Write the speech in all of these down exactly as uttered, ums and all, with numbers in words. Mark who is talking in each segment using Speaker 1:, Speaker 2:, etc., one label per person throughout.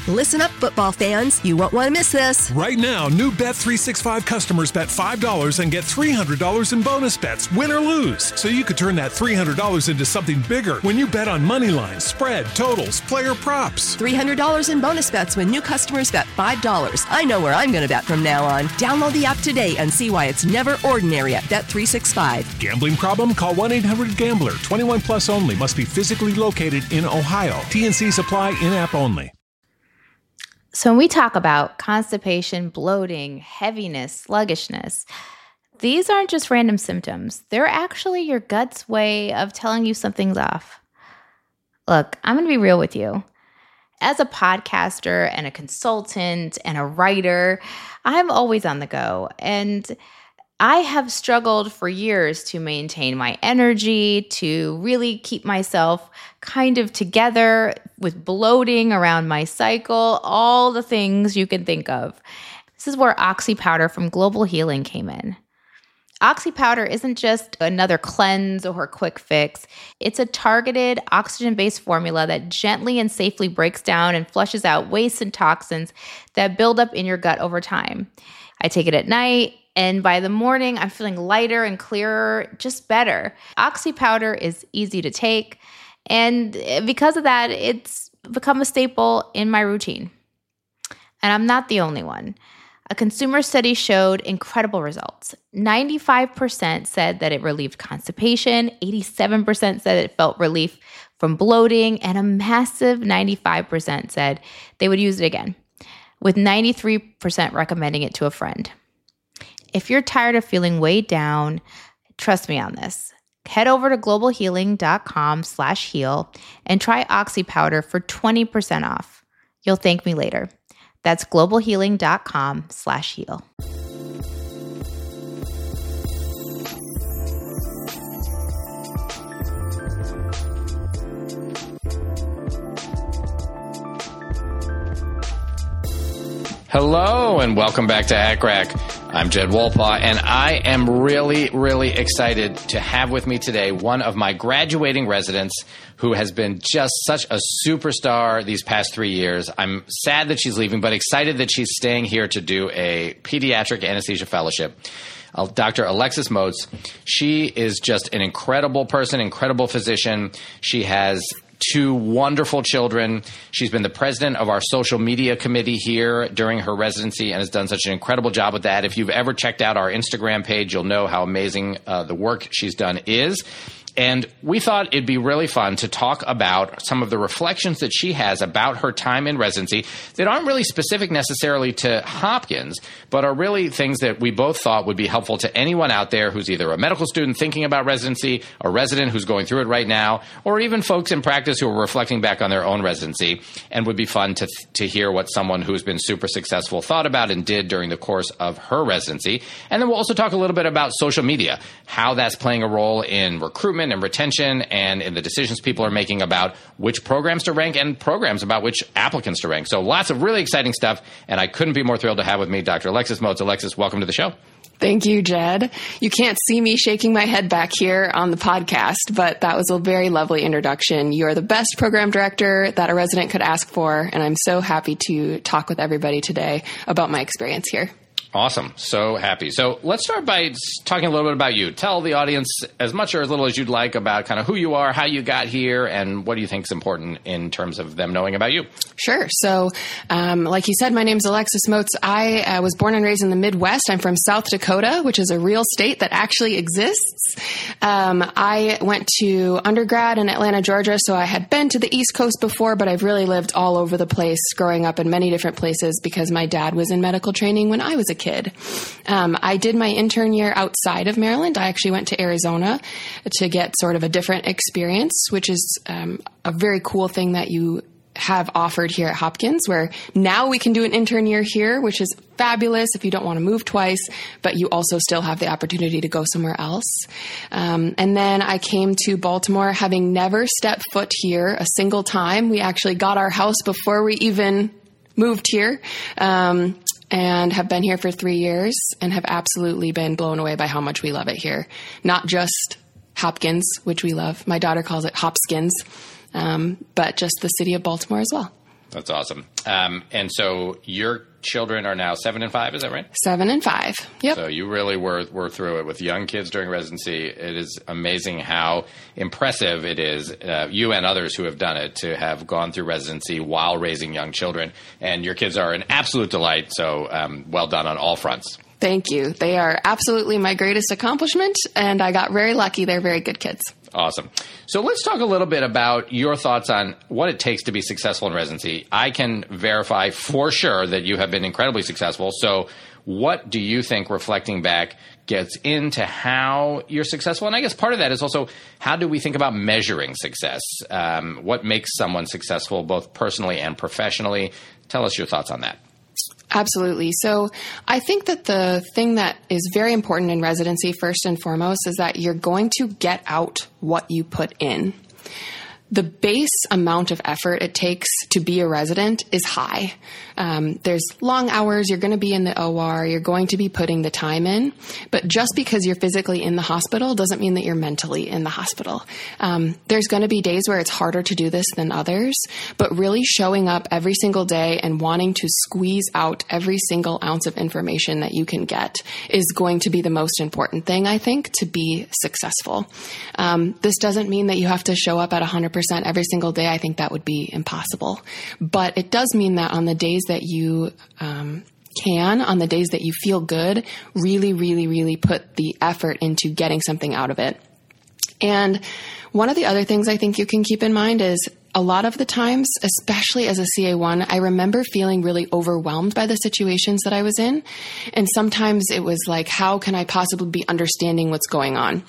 Speaker 1: Listen up, football fans. You won't want to miss this.
Speaker 2: Right now, new Bet three sixty-five customers bet five dollars and get three hundred dollars in bonus bets, win or lose. So you could turn that three hundred dollars into something bigger when you bet on money lines, spread, totals, player props.
Speaker 1: three hundred dollars in bonus bets when new customers bet five dollars. I know where I'm going to bet from now on. Download the app today and see why it's never ordinary at Bet three sixty-five.
Speaker 2: Gambling problem? Call one eight hundred gambler. twenty-one plus only. Must be physically located in Ohio. T N Cs apply. In-app only.
Speaker 3: So when we talk about constipation, bloating, heaviness, sluggishness, these aren't just random symptoms. They're actually your gut's way of telling you something's off. Look, I'm going to be real with you. As a podcaster and a consultant and a writer, I'm always on the go. And I have struggled for years to maintain my energy, to really keep myself kind of together with bloating around my cycle, all the things you can think of. This is where Oxy Powder from Global Healing came in. Oxy Powder isn't just another cleanse or quick fix. It's a targeted oxygen-based formula that gently and safely breaks down and flushes out waste and toxins that build up in your gut over time. I take it at night, and by the morning, I'm feeling lighter and clearer, just better. Oxy Powder is easy to take, and because of that, it's become a staple in my routine. And I'm not the only one. A consumer study showed incredible results. ninety-five percent said that it relieved constipation, eighty-seven percent said it felt relief from bloating, and a massive ninety-five percent said they would use it again, with ninety-three percent recommending it to a friend. If you're tired of feeling weighed down, trust me on this. Head over to globalhealing.com slash heal and try Oxy Powder for twenty percent off. You'll thank me later. That's globalhealing.com slash heal.
Speaker 4: Hello and welcome back to A C R A C. I'm Jed Wolpaw, and I am really, really excited to have with me today one of my graduating residents who has been just such a superstar these past three years. I'm sad that she's leaving, but excited that she's staying here to do a pediatric anesthesia fellowship. Uh, Doctor Alexis Moats. She is just an incredible person, incredible physician. She has two wonderful children. She's been the president of our social media committee here during her residency and has done such an incredible job with that. If you've ever checked out our Instagram page, you'll know how amazing uh, the work she's done is. And we thought it'd be really fun to talk about some of the reflections that she has about her time in residency that aren't really specific necessarily to Hopkins, but are really things that we both thought would be helpful to anyone out there who's either a medical student thinking about residency, a resident who's going through it right now, or even folks in practice who are reflecting back on their own residency, and would be fun to to hear what someone who's been super successful thought about and did during the course of her residency. And then we'll also talk a little bit about social media, how that's playing a role in recruitment and retention and in the decisions people are making about which programs to rank and programs about which applicants to rank. So lots of really exciting stuff, and I couldn't be more thrilled to have with me Doctor Alexis Moats. Alexis, welcome to the show.
Speaker 5: Thank you, Jed. You can't see me shaking my head back here on the podcast, but that was a very lovely introduction. You're the best program director that a resident could ask for, and I'm so happy to talk with everybody today about my experience here.
Speaker 4: Awesome. So happy. So let's start by talking a little bit about you. Tell the audience as much or as little as you'd like about kind of who you are, how you got here, and what do you think is important in terms of them knowing about you.
Speaker 5: Sure. So um, like you said, my name is Alexis Moats. I uh, was born and raised in the Midwest. I'm from South Dakota, which is a real state that actually exists. Um, I went to undergrad in Atlanta, Georgia, so I had been to the East Coast before, but I've really lived all over the place, growing up in many different places because my dad was in medical training when I was a kid. kid. Um, I did my intern year outside of Maryland. I actually went to Arizona to get sort of a different experience, which is um, a very cool thing that you have offered here at Hopkins, where now we can do an intern year here, which is fabulous if you don't want to move twice, but you also still have the opportunity to go somewhere else. Um, and then I came to Baltimore having never stepped foot here a single time. We actually got our house before we even moved here. Um, and have been here for three years and have absolutely been blown away by how much we love it here. Not just Hopkins, which we love. My daughter calls it Hopskins, um, but just the city of Baltimore as well.
Speaker 4: That's awesome. Um, and so your children are now seven and five, is that right?
Speaker 5: Seven and five. Yep.
Speaker 4: So you really were were through it with young kids during residency. It is amazing how impressive it is, uh, you and others who have done it, to have gone through residency while raising young children. And your kids are an absolute delight. So um, well done on all fronts.
Speaker 5: Thank you. They are absolutely my greatest accomplishment, and I got very lucky. They're very good kids.
Speaker 4: Awesome. So let's talk a little bit about your thoughts on what it takes to be successful in residency. I can verify for sure that you have been incredibly successful. So what do you think, reflecting back, gets into how you're successful? And I guess part of that is also, how do we think about measuring success? Um, what makes someone successful both personally and professionally? Tell us your thoughts on that.
Speaker 5: Absolutely. So I think that the thing that is very important in residency, first and foremost, is that you're going to get out what you put in. The base amount of effort it takes to be a resident is high. Um, there's long hours. You're going to be in the O R. You're going to be putting the time in. But just because you're physically in the hospital doesn't mean that you're mentally in the hospital. Um, there's going to be days where it's harder to do this than others. But really showing up every single day and wanting to squeeze out every single ounce of information that you can get is going to be the most important thing, I think, to be successful. Um, this doesn't mean that you have to show up at one hundred percent every single day. I think that would be impossible. But it does mean that on the days that you um, can, on the days that you feel good, really, really, really put the effort into getting something out of it. And one of the other things I think you can keep in mind is a lot of the times, especially as a C A one, I remember feeling really overwhelmed by the situations that I was in. And sometimes it was like, how can I possibly be understanding what's going on?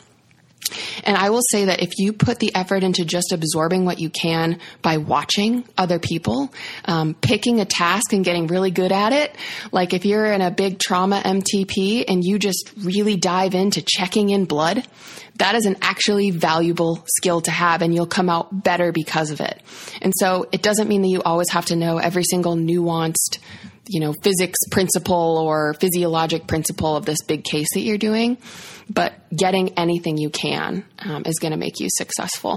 Speaker 5: And I will say that if you put the effort into just absorbing what you can by watching other people, um, picking a task and getting really good at it, like if you're in a big trauma M T P and you just really dive into checking in blood, that is an actually valuable skill to have, and you'll come out better because of it. And so it doesn't mean that you always have to know every single nuanced, you know, physics principle or physiologic principle of this big case that you're doing, but getting anything you can um, is going to make you successful.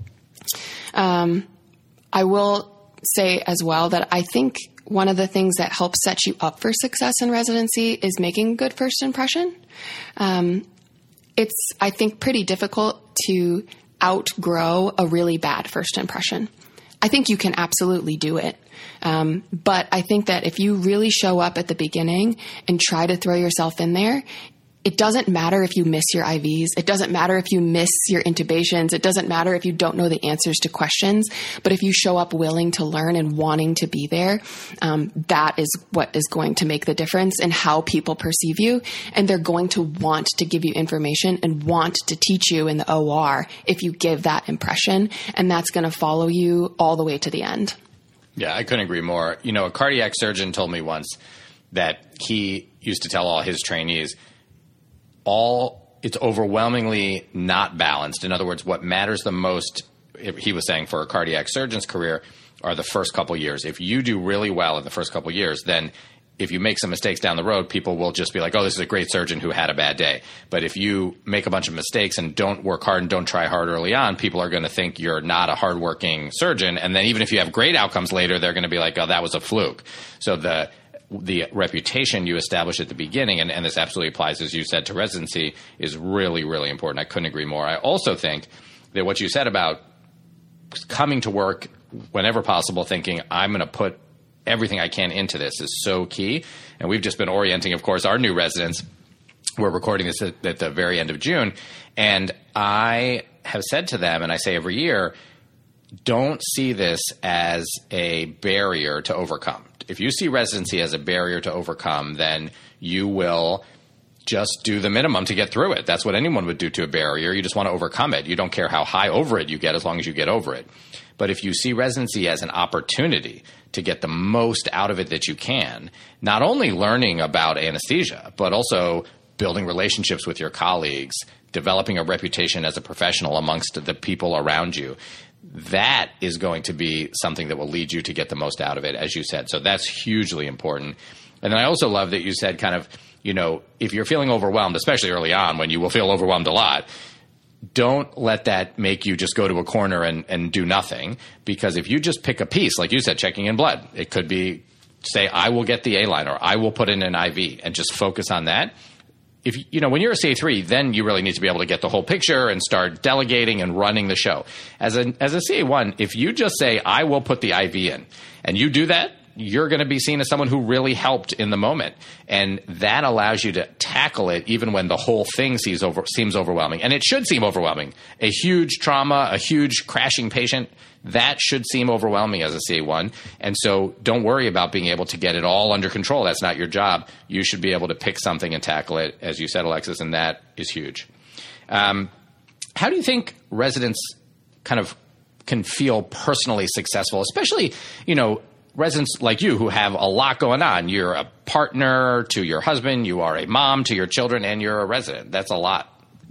Speaker 5: Um, I will say as well that I think one of the things that helps set you up for success in residency is making a good first impression. Um, it's, I think, pretty difficult to outgrow a really bad first impression. I think you can absolutely do it. Um, but I think that if you really show up at the beginning and try to throw yourself in there, it doesn't matter if you miss your I Vs. It doesn't matter if you miss your intubations. It doesn't matter if you don't know the answers to questions. But if you show up willing to learn and wanting to be there, um, that is what is going to make the difference in how people perceive you. And they're going to want to give you information and want to teach you in the O R if you give that impression. And that's going to follow you all the way to the end.
Speaker 4: Yeah, I couldn't agree more. You know, a cardiac surgeon told me once that he used to tell all his trainees, all it's overwhelmingly not balanced. In other words, what matters the most, he was saying, for a cardiac surgeon's career are the first couple years. If you do really well in the first couple years, then if you make some mistakes down the road, people will just be like, oh, this is a great surgeon who had a bad day. But if you make a bunch of mistakes and don't work hard and don't try hard early on, people are going to think you're not a hardworking surgeon. And then even if you have great outcomes later, they're going to be like, oh, that was a fluke. So the the reputation you establish at the beginning, and, and this absolutely applies, as you said, to residency, is really, really important. I couldn't agree more. I also think that what you said about coming to work whenever possible, thinking I'm going to put everything I can into this, is so key. And we've just been orienting, of course, our new residents. We're recording this at, at the very end of June. And I have said to them, and I say every year, don't see this as a barrier to overcome. If you see residency as a barrier to overcome, then you will just do the minimum to get through it. That's what anyone would do to a barrier. You just want to overcome it. You don't care how high over it you get as long as you get over it. But if you see residency as an opportunity to get the most out of it that you can, not only learning about anesthesia, but also building relationships with your colleagues, developing a reputation as a professional amongst the people around you, that is going to be something that will lead you to get the most out of it, as you said. So that's hugely important. And then I also love that you said kind of, you know, if you're feeling overwhelmed, especially early on when you will feel overwhelmed a lot, don't let that make you just go to a corner and, and do nothing. Because if you just pick a piece, like you said, checking in blood, it could be, say, I will get the A-line or I will put in an I V and just focus on that. If you know, when you're a C A three, then you really need to be able to get the whole picture and start delegating and running the show. As a, as a C A one, if you just say, I will put the I V in, and you do that, you're going to be seen as someone who really helped in the moment. And that allows you to tackle it even when the whole thing seems, over, seems overwhelming. And it should seem overwhelming. A huge trauma, a huge crashing patient, that should seem overwhelming as a C A one. And so don't worry about being able to get it all under control. That's not your job. You should be able to pick something and tackle it, as you said, Alexis, and that is huge. Um, how do you think residents kind of can feel personally successful, especially, you know, residents like you who have a lot going on? You're a partner to your husband, you are a mom to your children, and you're a resident. That's a lot.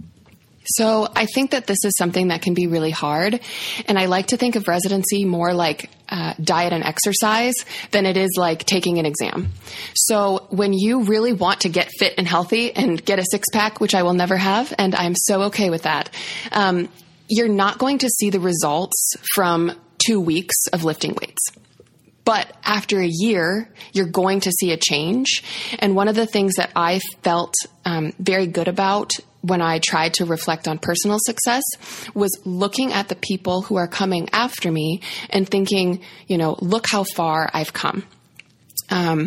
Speaker 5: So I think that this is something that can be really hard. And I like to think of residency more like uh, diet and exercise than it is like taking an exam. So when you really want to get fit and healthy and get a six pack, which I will never have, and I'm so okay with that, um, you're not going to see the results from two weeks of lifting weights. But after a year, you're going to see a change. And one of the things that I felt um, very good about when I tried to reflect on personal success was looking at the people who are coming after me and thinking, you know, look how far I've come. Um,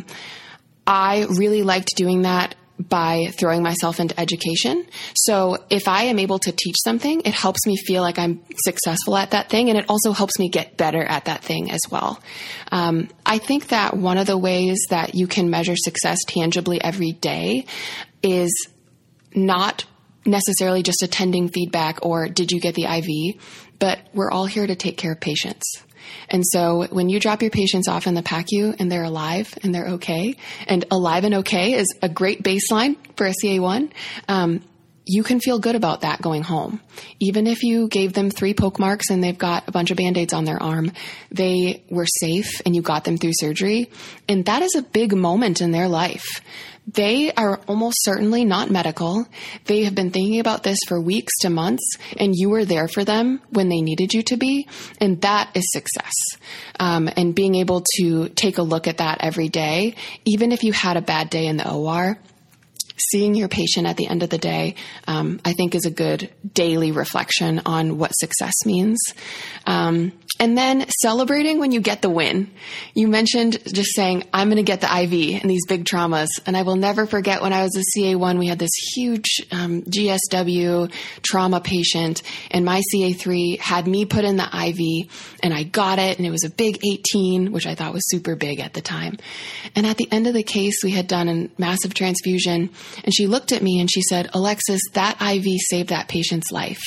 Speaker 5: I really liked doing that by throwing myself into education. So if I am able to teach something, it helps me feel like I'm successful at that thing. And it also helps me get better at that thing as well. Um, I think that one of the ways that you can measure success tangibly every day is not necessarily just attending feedback or did you get the I V, but we're all here to take care of patients. And so when you drop your patients off in the P A C U and they're alive and they're okay, and alive and okay is a great baseline for a C A one, um, you can feel good about that going home. Even if you gave them three poke marks and they've got a bunch of Band-Aids on their arm, they were safe and you got them through surgery. And that is a big moment in their life. They are almost certainly not medical. They have been thinking about this for weeks to months, and you were there for them when they needed you to be, and that is success. Um, and being able to take a look at that every day, even if you had a bad day in the O R, seeing your patient at the end of the day, um, I think is a good daily reflection on what success means. Um, and then celebrating when you get the win. You mentioned just saying, I'm going to get the I V and these big traumas. And I will never forget when I was a C A one, we had this huge um, G S W trauma patient, and my C A three had me put in the I V, and I got it, and it was a big eighteen, which I thought was super big at the time. And at the end of the case, we had done a massive transfusion, and she looked at me and she said, Alexis, that I V saved that patient's life.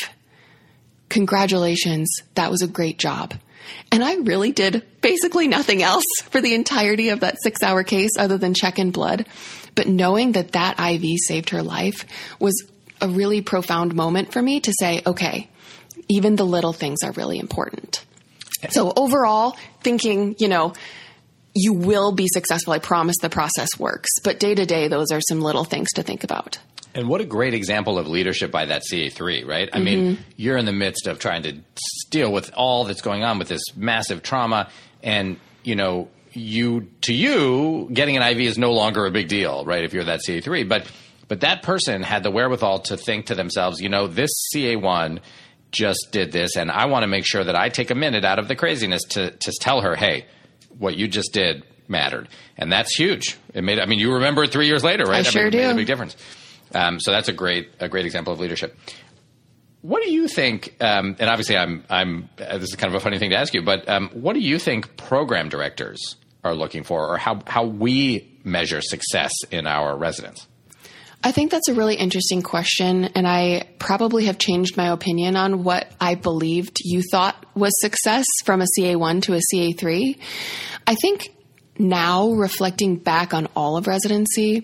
Speaker 5: Congratulations. That was a great job. And I really did basically nothing else for the entirety of that six hour case other than check in blood. But knowing that that I V saved her life was a really profound moment for me to say, okay, even the little things are really important. So overall, thinking, you know, you will be successful. I promise the process works. But day to day, those are some little things to think about.
Speaker 4: And what a great example of leadership by that C A three, right? I mm-hmm. mean, you're in the midst of trying to deal with all that's going on with this massive trauma. And, you know, you to you, getting an I V is no longer a big deal, right, if you're that C A three. But but that person had the wherewithal to think to themselves, you know, this C A one just did this, and I want to make sure that I take a minute out of the craziness to to tell her, hey, what you just did mattered. And that's huge. It made, I mean, you remember it three years later, right?
Speaker 5: I sure
Speaker 4: I mean,
Speaker 5: do.
Speaker 4: It made a big difference. Um, so that's a great, a great example of leadership. What do you think? Um, and obviously, I'm, I'm. Uh, this is kind of a funny thing to ask you, but um, what do you think program directors are looking for, or how how we measure success in our residents?
Speaker 5: I think that's a really interesting question, and I probably have changed my opinion on what I believed you thought was success from a C A one to a C A three. I think now, reflecting back on all of residency,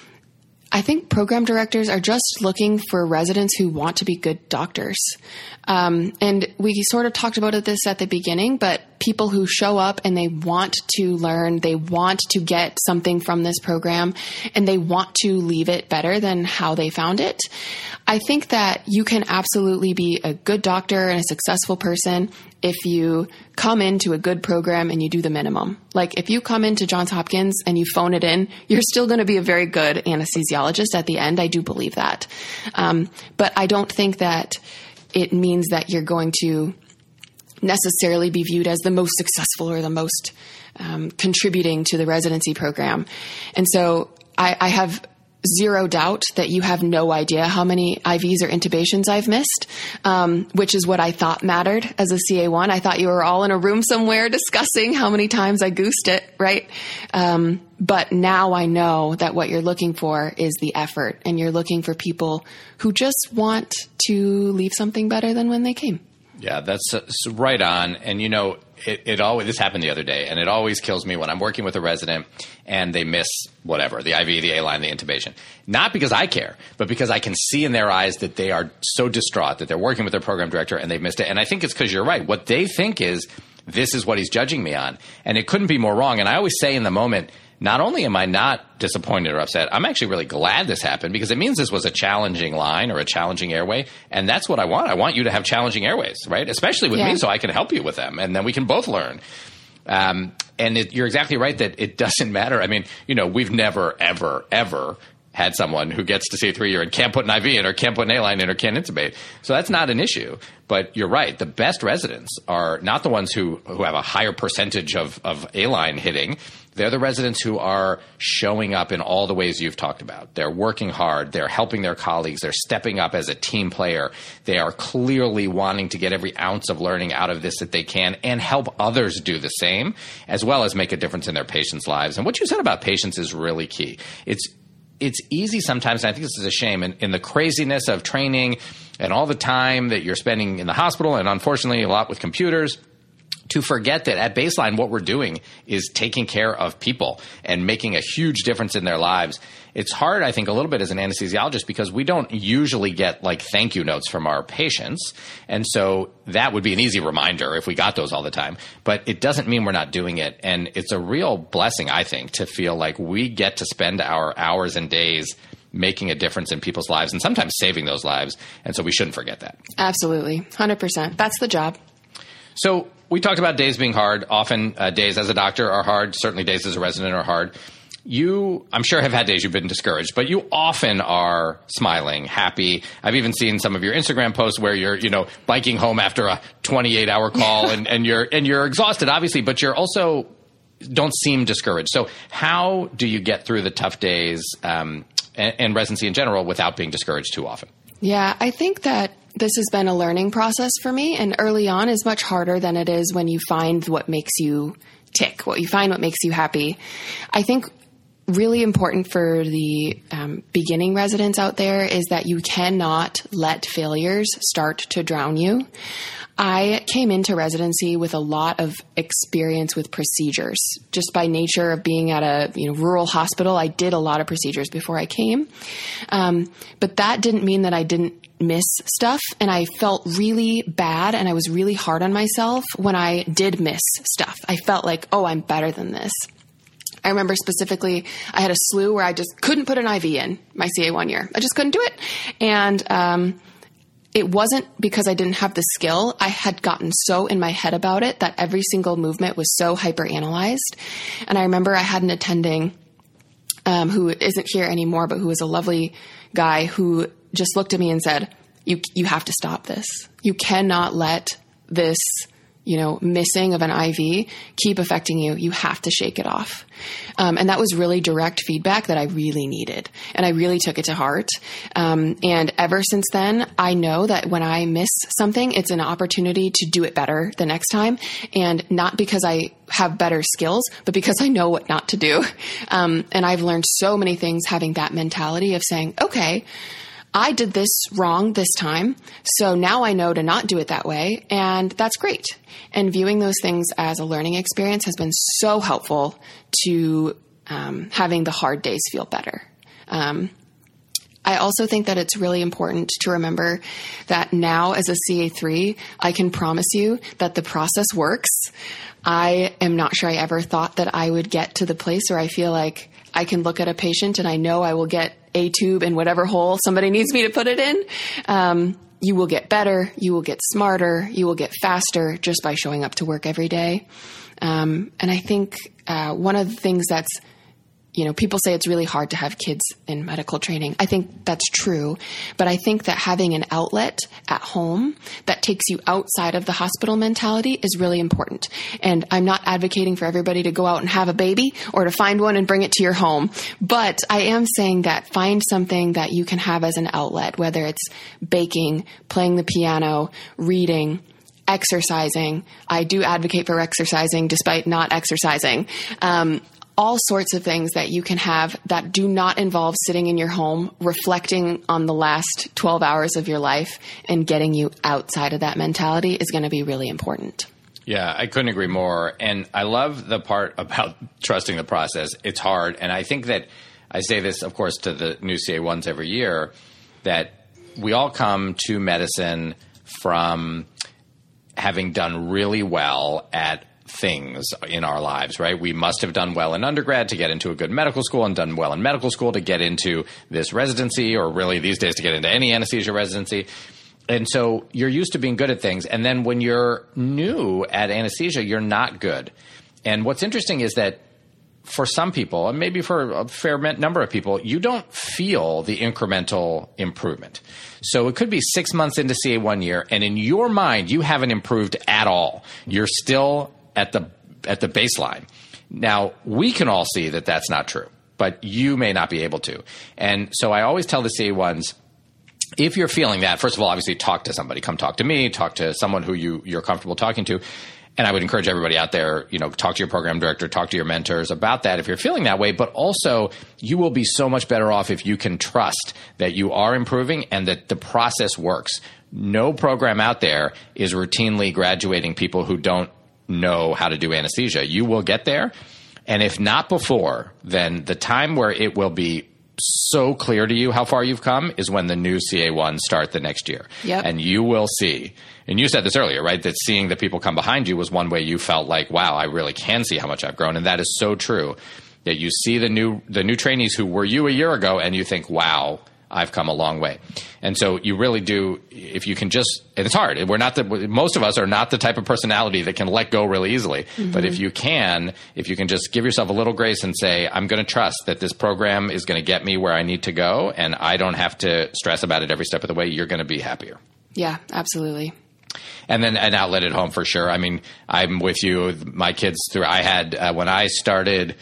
Speaker 5: I think program directors are just looking for residents who want to be good doctors. Um, and we sort of talked about this at the beginning, but people who show up and they want to learn, they want to get something from this program, and they want to leave it better than how they found it. I think that you can absolutely be a good doctor and a successful person if you come into a good program and you do the minimum. Like if you come into Johns Hopkins and you phone it in, you're still going to be a very good anesthesiologist at the end. I do believe that. Um, but I don't think that it means that you're going to necessarily be viewed as the most successful or the most um, contributing to the residency program. And so I, I have zero doubt that you have no idea how many I Vs or intubations I've missed, um, which is what I thought mattered as a C A one. I thought you were all in a room somewhere discussing how many times I goosed it, right? Um, but now I know that what you're looking for is the effort, and you're looking for people who just want to leave something better than when they came.
Speaker 4: Yeah, that's uh, right on. And, you know, it, it always, this happened the other day, and it always kills me when I'm working with a resident and they miss whatever, the I V, the A-line, the intubation. Not because I care, but because I can see in their eyes that they are so distraught that they're working with their program director and they've missed it. And I think it's because you're right. What they think is, this is what he's judging me on. And it couldn't be more wrong. And I always say in the moment, not only am I not disappointed or upset, I'm actually really glad this happened, because it means this was a challenging line or a challenging airway. And that's what I want. I want you to have challenging airways, right? Especially with yeah. me, so I can help you with them. And then we can both learn. Um, and it, you're exactly right that it doesn't matter. I mean, you know, we've never, ever, ever had someone who gets to C three year and can't put an I V in or can't put an A-line in or can't intubate. So that's not an issue. But you're right. The best residents are not the ones who, who have a higher percentage of, of A-line hitting. They're the residents who are showing up in all the ways you've talked about. They're working hard. They're helping their colleagues. They're stepping up as a team player. They are clearly wanting to get every ounce of learning out of this that they can and help others do the same, as well as make a difference in their patients' lives. And what you said about patients is really key. It's It's easy sometimes, and I think this is a shame, in, in the craziness of training and all the time that you're spending in the hospital, and unfortunately a lot with computers, to forget that at baseline what we're doing is taking care of people and making a huge difference in their lives. It's hard, I think, a little bit as an anesthesiologist, because we don't usually get like thank you notes from our patients. And so that would be an easy reminder if we got those all the time. But it doesn't mean we're not doing it. And it's a real blessing, I think, to feel like we get to spend our hours and days making a difference in people's lives and sometimes saving those lives. And so we shouldn't forget that.
Speaker 5: Absolutely. one hundred percent. That's the job.
Speaker 4: So we talked about days being hard. Often uh, days as a doctor are hard. Certainly days as a resident are hard. You, I'm sure, have had days you've been discouraged, but you often are smiling, happy. I've even seen some of your Instagram posts where you're, you know, biking home after a twenty-eight hour call and, and you're and you're exhausted, obviously, but you're also don't seem discouraged. So how do you get through the tough days um, and, and residency in general without being discouraged too often?
Speaker 5: Yeah, I think that this has been a learning process for me, and early on is much harder than it is when you find what makes you tick, what you find what makes you happy. I think really important for the um, beginning residents out there is that you cannot let failures start to drown you. I came into residency with a lot of experience with procedures. Just by nature of being at a you know rural hospital, I did a lot of procedures before I came. Um, but that didn't mean that I didn't miss stuff, and I felt really bad and I was really hard on myself when I did miss stuff. I felt like, oh, I'm better than this. I remember specifically I had a slew where I just couldn't put an I V in my C A one year. I just couldn't do it. And um, it wasn't because I didn't have the skill. I had gotten so in my head about it that every single movement was so hyper-analyzed. And I remember I had an attending um, who isn't here anymore, but who was a lovely guy who just looked at me and said, you you have to stop this. You cannot let this you know, missing of an I V keep affecting you. You have to shake it off. Um, and that was really direct feedback that I really needed. And I really took it to heart. Um, and ever since then, I know that when I miss something, it's an opportunity to do it better the next time. And not because I have better skills, but because I know what not to do. Um, and I've learned so many things having that mentality of saying, okay, I did this wrong this time, so now I know to not do it that way, and that's great. And viewing those things as a learning experience has been so helpful to um, having the hard days feel better. Um, I also think that it's really important to remember that now as a C A three, I can promise you that the process works. I am not sure I ever thought that I would get to the place where I feel like I can look at a patient and I know I will get a tube in whatever hole somebody needs me to put it in. Um, you will get better. You will get smarter. You will get faster just by showing up to work every day. Um, and I think uh, one of the things that's You know, people say it's really hard to have kids in medical training. I think that's true. But I think that having an outlet at home that takes you outside of the hospital mentality is really important. And I'm not advocating for everybody to go out and have a baby or to find one and bring it to your home. But I am saying that find something that you can have as an outlet, whether it's baking, playing the piano, reading, exercising. I do advocate for exercising despite not exercising. Um, all sorts of things that you can have that do not involve sitting in your home, reflecting on the last twelve hours of your life and getting you outside of that mentality is going to be really important.
Speaker 4: Yeah, I couldn't agree more. And I love the part about trusting the process. It's hard. And I think that I say this, of course, to the new C A ones every year, that we all come to medicine from having done really well at things in our lives, right? We must have done well in undergrad to get into a good medical school and done well in medical school to get into this residency, or really these days to get into any anesthesia residency. And so you're used to being good at things. And then when you're new at anesthesia, you're not good. And what's interesting is that for some people, and maybe for a fair number of people, you don't feel the incremental improvement. So it could be six months into C A one year, and in your mind, you haven't improved at all. You're still at the at the baseline. Now, we can all see that that's not true, but you may not be able to. And so I always tell the C A ones, if you're feeling that, first of all, obviously talk to somebody. Come talk to me, talk to someone who you, you're comfortable talking to. And I would encourage everybody out there, you know, talk to your program director, talk to your mentors about that if you're feeling that way. But also, you will be so much better off if you can trust that you are improving and that the process works. No program out there is routinely graduating people who don't know how to do anesthesia. You will get there. And if not before, then the time where it will be so clear to you how far you've come is when the new C A ones start the next year.
Speaker 5: Yep.
Speaker 4: And you will see, and you said this earlier, right, that seeing the people come behind you was one way you felt like, wow, I really can see how much I've grown. And that is so true, that you see the new the new trainees who were you a year ago and you think, wow, I've come a long way. And so you really do, if you can just, and it's hard. We're not the, most of us are not the type of personality that can let go really easily. Mm-hmm. But if you can, if you can just give yourself a little grace and say, I'm going to trust that this program is going to get me where I need to go, and I don't have to stress about it every step of the way, you're going to be happier.
Speaker 5: Yeah, absolutely.
Speaker 4: And then an outlet at home for sure. I mean, I'm with you. My kids through, I had, uh, when I started,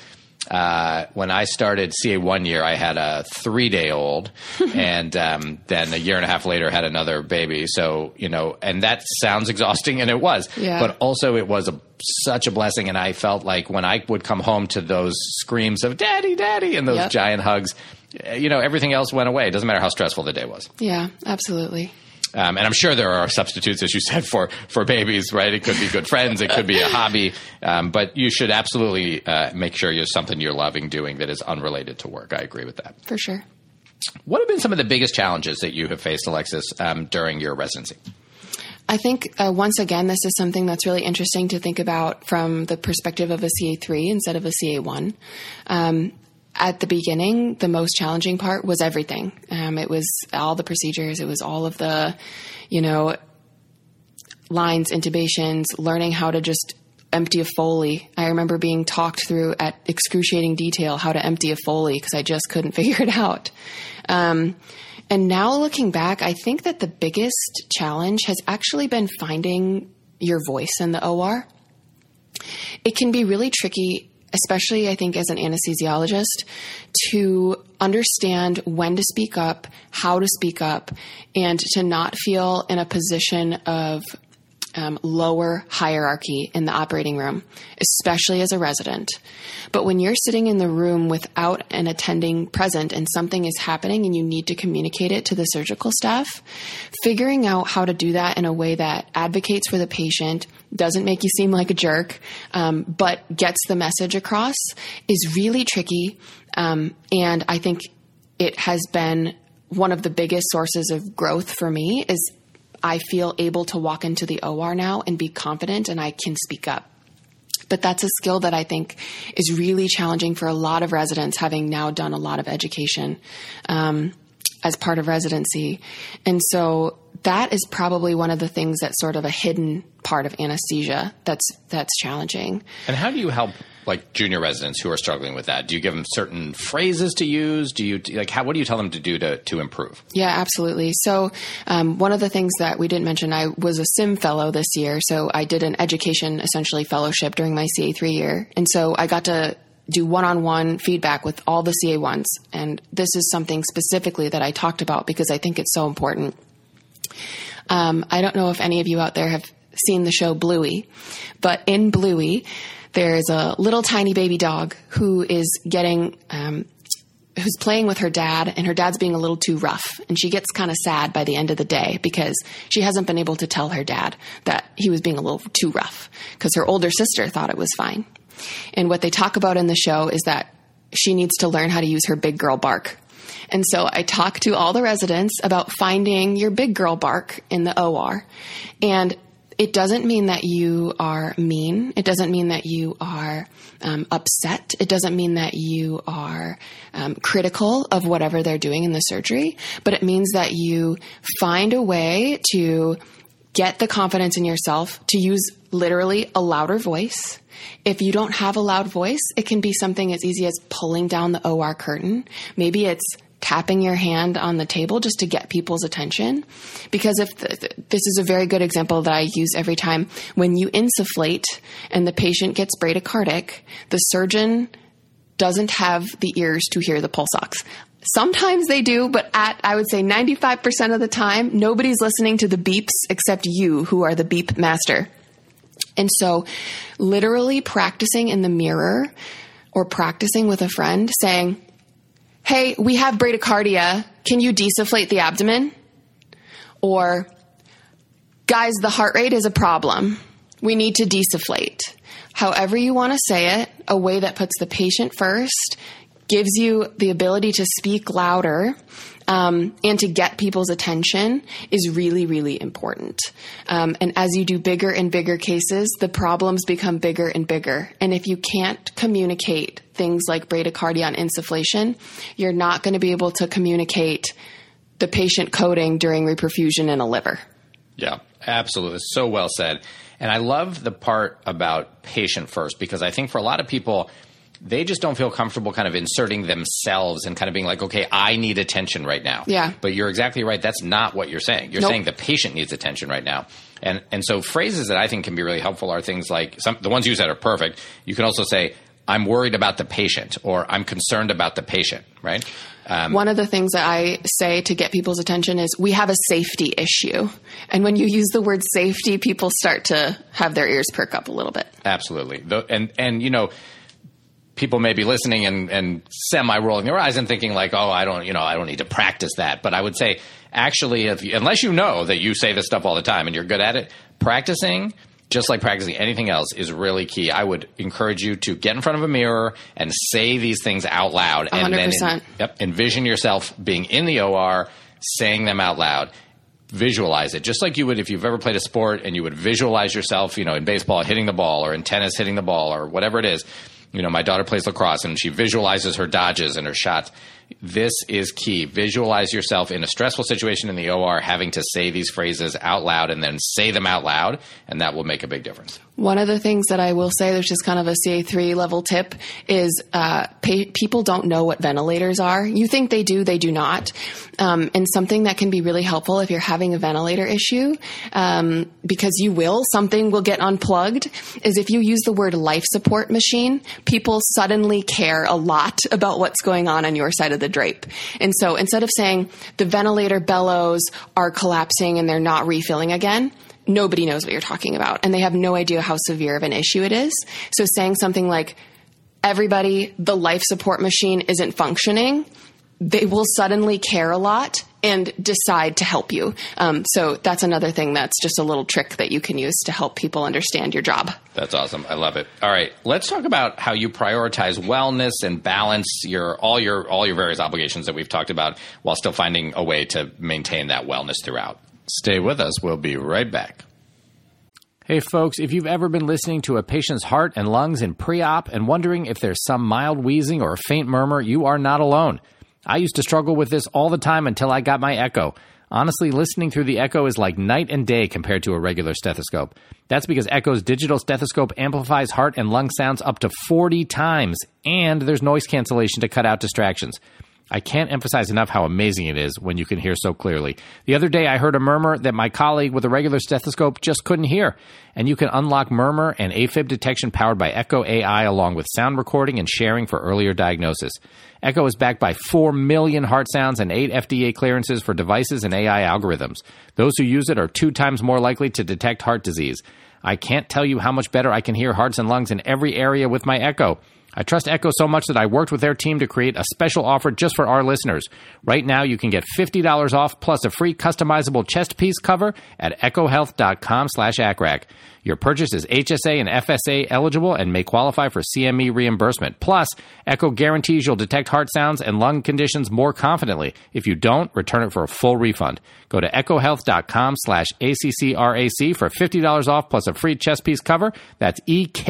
Speaker 4: Uh, when I started C A one year, I had a three-day-old, and um, then a year and a half later had another baby. So, you know, and that sounds exhausting, and it was.
Speaker 5: Yeah.
Speaker 4: But also it was a, such a blessing, and I felt like when I would come home to those screams of daddy, daddy, and those
Speaker 5: Yep.
Speaker 4: giant hugs, you know, everything else went away. It doesn't matter how stressful the day was.
Speaker 5: Yeah, absolutely.
Speaker 4: Um, and I'm sure there are substitutes, as you said, for, for babies, right? It could be good friends. It could be a hobby. Um, but you should absolutely uh, make sure you're something you're loving doing that is unrelated to work. I agree with that.
Speaker 5: For sure.
Speaker 4: What have been some of the biggest challenges that you have faced, Alexis, um, during your residency?
Speaker 5: I think, uh, once again, this is something that's really interesting to think about from the perspective of a C A three instead of a C A one. Um, At the beginning, the most challenging part was everything. Um, it was all the procedures. It was all of the, you know, lines, intubations, learning how to just empty a Foley. I remember being talked through at excruciating detail how to empty a Foley because I just couldn't figure it out. Um, and now looking back, I think that the biggest challenge has actually been finding your voice in the O R. It can be really tricky, especially I think as an anesthesiologist, to understand when to speak up, how to speak up, and to not feel in a position of um, lower hierarchy in the operating room, especially as a resident. But when you're sitting in the room without an attending present and something is happening and you need to communicate it to the surgical staff, figuring out how to do that in a way that advocates for the patient, doesn't make you seem like a jerk, um, but gets the message across is really tricky. Um, and I think it has been one of the biggest sources of growth for me is I feel able to walk into the O R now and be confident, and I can speak up. But that's a skill that I think is really challenging for a lot of residents, having now done a lot of education um, as part of residency. And so that is probably one of the things that's sort of a hidden part of anesthesia that's that's challenging.
Speaker 4: And how do you help like junior residents who are struggling with that? Do you give them certain phrases to use? Do you like how? What do you tell them to do to to improve?
Speaker 5: Yeah, absolutely. So um, one of the things that we didn't mention, I was a SIM fellow this year. So I did an education essentially fellowship during my C A three year, and so I got to do one-on-one feedback with all the C A ones. And this is something specifically that I talked about because I think it's so important. Um, I don't know if any of you out there have seen the show Bluey, but in Bluey, there's a little tiny baby dog who is getting, um, who's playing with her dad, and her dad's being a little too rough. And she gets kind of sad by the end of the day because she hasn't been able to tell her dad that he was being a little too rough because her older sister thought it was fine. And what they talk about in the show is that she needs to learn how to use her big girl bark. And so I talk to all the residents about finding your big girl bark in the O R. And it doesn't mean that you are mean. It doesn't mean that you are um, upset. It doesn't mean that you are um, critical of whatever they're doing in the surgery. But it means that you find a way to get the confidence in yourself to use literally a louder voice. If you don't have a loud voice, it can be something as easy as pulling down the O R curtain. Maybe it's tapping your hand on the table just to get people's attention. Because if the, this is a very good example that I use every time, when you insufflate and the patient gets bradycardic, the surgeon doesn't have the ears to hear the pulse ox. Sometimes they do, but at, I would say ninety-five percent of the time, nobody's listening to the beeps except you, who are the beep master. And so literally practicing in the mirror or practicing with a friend saying, hey, we have bradycardia. Can you desufflate the abdomen? Or, guys, the heart rate is a problem. We need to desufflate. However you want to say it, a way that puts the patient first, gives you the ability to speak louder, um, and to get people's attention is really, really important. Um, and as you do bigger and bigger cases, the problems become bigger and bigger. And if you can't communicate things like bradycardia and insufflation, you're not going to be able to communicate the patient coding during reperfusion in a liver.
Speaker 4: Yeah, absolutely. So well said. And I love the part about patient first, because I think for a lot of people, they just don't feel comfortable kind of inserting themselves and kind of being like, okay, I need attention right now.
Speaker 5: Yeah.
Speaker 4: But you're exactly right. That's not what you're saying. You're
Speaker 5: nope.
Speaker 4: saying the patient needs attention right now. And and so phrases that I think can be really helpful are things like, some, the ones you said are perfect. You can also say, I'm worried about the patient, or I'm concerned about the patient, right? Um,
Speaker 5: One of the things that I say to get people's attention is we have a safety issue. And when you use the word safety, people start to have their ears perk up a little bit.
Speaker 4: Absolutely. The, and, and, you know, people may be listening and, and semi-rolling their eyes and thinking like, oh, I don't, you know, I don't need to practice that. But I would say, actually, if you, unless you know that you say this stuff all the time and you're good at it, practicing, just like practicing anything else, is really key. I would encourage you to get in front of a mirror and say these things out loud.
Speaker 5: one hundred percent.
Speaker 4: And then yep, envision yourself being in the O R, saying them out loud. Visualize it, just like you would if you've ever played a sport and you would visualize yourself, you know, in baseball hitting the ball, or in tennis hitting the ball, or whatever it is. You know, my daughter plays lacrosse and she visualizes her dodges and her shots. This is key. Visualize yourself in a stressful situation in the O R having to say these phrases out loud, and then say them out loud, and that will make a big difference.
Speaker 5: One of the things that I will say, which is kind of a C A three level tip, is uh, pay, people don't know what ventilators are. You think they do, they do not. Um, and something that can be really helpful if you're having a ventilator issue, um, because you will, something will get unplugged, is if you use the word life support machine, people suddenly care a lot about what's going on on your side of the drape. And so instead of saying the ventilator bellows are collapsing and they're not refilling again, nobody knows what you're talking about, and they have no idea how severe of an issue it is. So saying something like, everybody, the life support machine isn't functioning, they will suddenly care a lot, and decide to help you. Um, so that's another thing that's just a little trick that you can use to help people understand your job.
Speaker 4: That's awesome. I love it. All right, let's talk about how you prioritize wellness and balance your all your all your various obligations that we've talked about while still finding a way to maintain that wellness throughout. Stay with us. We'll be right back. Hey, folks, if you've ever been listening to a patient's heart and lungs in pre-op and wondering if there's some mild wheezing or a faint murmur, you are not alone. I used to struggle with this all the time until I got my Echo. Honestly, listening through the Echo is like night and day compared to a regular stethoscope. That's because Echo's digital stethoscope amplifies heart and lung sounds up to forty times, and there's noise cancellation to cut out distractions. I can't emphasize enough how amazing it is when you can hear so clearly. The other day, I heard a murmur that my colleague with a regular stethoscope just couldn't hear. And you can unlock murmur and AFib detection powered by Echo A I along with sound recording and sharing for earlier diagnosis. Echo is backed by four million heart sounds and eight F D A clearances for devices and A I algorithms. Those who use it are two times more likely to detect heart disease. I can't tell you how much better I can hear hearts and lungs in every area with my Echo. I trust Echo so much that I worked with their team to create a special offer just for our listeners. Right now, you can get fifty dollars off plus a free customizable chest piece cover at echohealth.com slash ACRAC. Your purchase is H S A and F S A eligible and may qualify for C M E reimbursement. Plus, Echo guarantees you'll detect heart sounds and lung conditions more confidently. If you don't, return it for a full refund. Go to echohealth.com slash ACCRAC for fifty dollars off plus a free chest piece cover. That's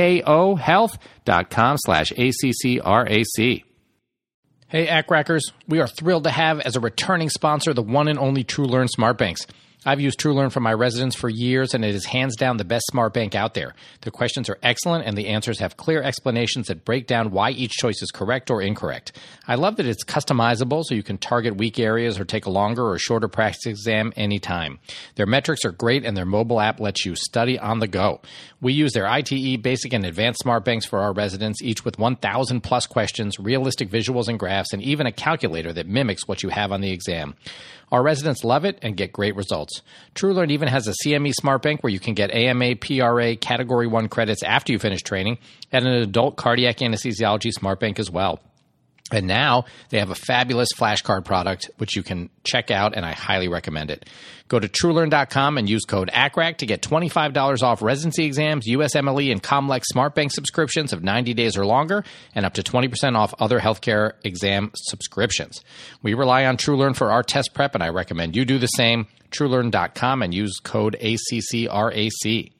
Speaker 4: ekohealth.com slash ACCRAC. Hey, ACRACers, we are thrilled to have as a returning sponsor the one and only TrueLearn Smart Banks. I've used TrueLearn for my residents for years, and it is hands down the best smart bank out there. The questions are excellent, and the answers have clear explanations that break down why each choice is correct or incorrect. I love that it's customizable, so you can target weak areas or take a longer or shorter practice exam anytime. Their metrics are great, and their mobile app lets you study on the go. We use their I T E, basic, and advanced smart banks for our residents, each with one thousand plus questions, realistic visuals and graphs, and even a calculator that mimics what you have on the exam. Our residents love it and get great results. TrueLearn even has a C M E Smart Bank where you can get A M A, P R A, Category one credits after you finish training, and an adult cardiac anesthesiology Smart Bank as well. And now they have a fabulous flashcard product, which you can check out, and I highly recommend it. Go to TrueLearn dot com and use code A C R A C to get twenty-five dollars off residency exams, U S M L E, and Comlex Smart Bank subscriptions of ninety days or longer, and up to twenty percent off other healthcare exam subscriptions. We rely on TrueLearn for our test prep, and I recommend you do the same. TrueLearn dot com and use code A C C R A C.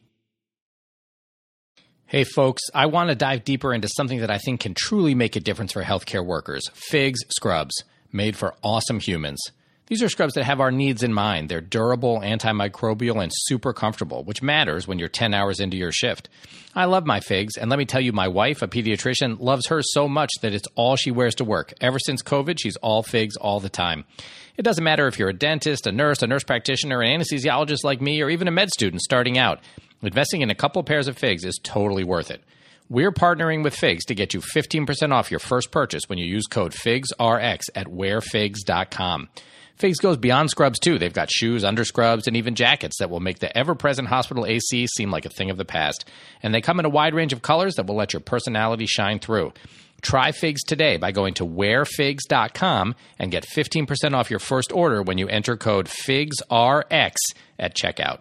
Speaker 4: Hey folks, I want to dive deeper into something that I think can truly make a difference for healthcare workers. Figs Scrubs, made for awesome humans. These are scrubs that have our needs in mind. They're durable, antimicrobial, and super comfortable, which matters when you're ten hours into your shift. I love my Figs, and let me tell you, my wife, a pediatrician, loves hers so much that it's all she wears to work. Ever since COVID, she's all Figs all the time. It doesn't matter if you're a dentist, a nurse, a nurse practitioner, an anesthesiologist like me, or even a med student starting out. Investing in a couple pairs of Figs is totally worth it. We're partnering with Figs to get you fifteen percent off your first purchase when you use code FIGSRX at wear figs dot com. Figs goes beyond scrubs, too. They've got shoes, underscrubs, and even jackets that will make the ever-present hospital A C seem like a thing of the past. And they come in a wide range of colors that will let your personality shine through. Try Figs today by going to wear figs dot com and get fifteen percent off your first order when you enter code FIGSRX at checkout.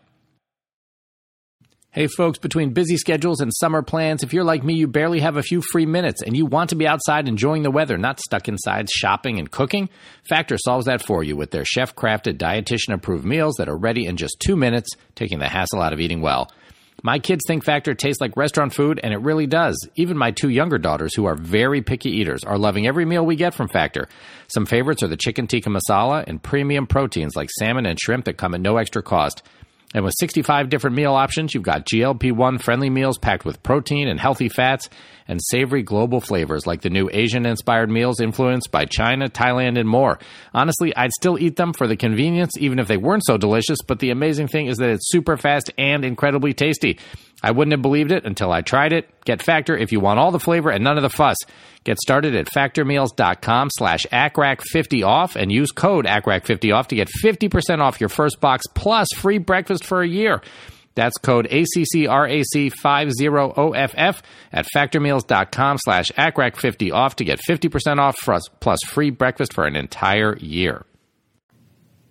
Speaker 4: Hey folks, between busy schedules and summer plans, if you're like me, you barely have a few free minutes and you want to be outside enjoying the weather, not stuck inside shopping and cooking, Factor solves that for you with their chef-crafted, dietitian-approved meals that are ready in just two minutes, taking the hassle out of eating well. My kids think Factor tastes like restaurant food, and it really does. Even my two younger daughters, who are very picky eaters, are loving every meal we get from Factor. Some favorites are the chicken tikka masala and premium proteins like salmon and shrimp that come at no extra cost. And with sixty-five different meal options, you've got G L P one friendly meals packed with protein and healthy fats and savory global flavors like the new Asian-inspired meals influenced by China, Thailand, and more. Honestly, I'd still eat them for the convenience, even if they weren't so delicious, but the amazing thing is that it's super fast and incredibly tasty. I wouldn't have believed it until I tried it. Get Factor if you want all the flavor and none of the fuss. Get started at factormeals.com slash ACRAC50 off and use code ACRAC fifty off to get fifty percent off your first box plus free breakfast for a year. That's code A C C R A C fifty O F F at factormeals.com slash ACRAC50 off to get fifty percent off plus free breakfast for an entire year.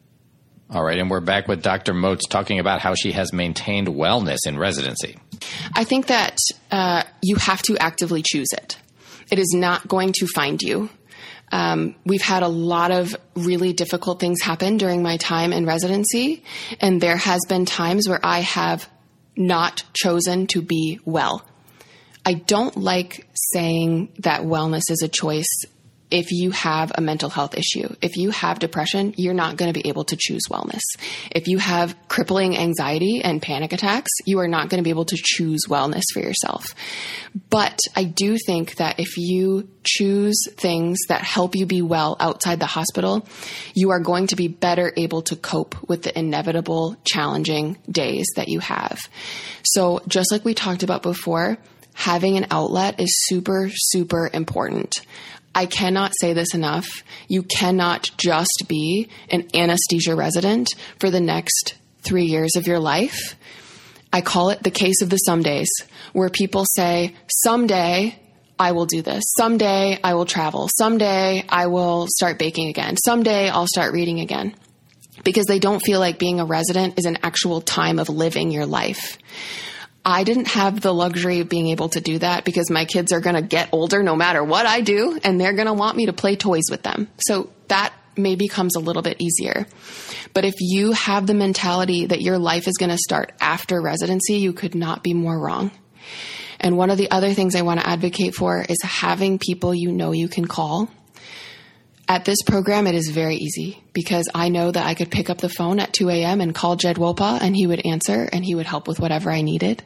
Speaker 4: All right, and we're back with Doctor Moats talking about how she has maintained wellness in residency.
Speaker 5: I think that uh, you have to actively choose it. It is not going to find you. Um, we've had a lot of really difficult things happen during my time in residency, and there has been times where I have not chosen to be well. I don't like saying that wellness is a choice. If you have a mental health issue, if you have depression, you're not going to be able to choose wellness. If you have crippling anxiety and panic attacks, you are not going to be able to choose wellness for yourself. But I do think that if you choose things that help you be well outside the hospital, you are going to be better able to cope with the inevitable challenging days that you have. So just like we talked about before, having an outlet is super, super important. I cannot say this enough. You cannot just be an anesthesia resident for the next three years of your life. I call it the case of the some days, where people say, someday I will do this. Someday I will travel. Someday I will start baking again. Someday I'll start reading again. Because they don't feel like being a resident is an actual time of living your life. I didn't have the luxury of being able to do that because my kids are going to get older no matter what I do, and they're going to want me to play toys with them. So that maybe comes a little bit easier. But if you have the mentality that your life is going to start after residency, you could not be more wrong. And one of the other things I want to advocate for is having people you know you can call. At this program, it is very easy because I know that I could pick up the phone at two a.m. and call Jed Wolpa, and he would answer and he would help with whatever I needed.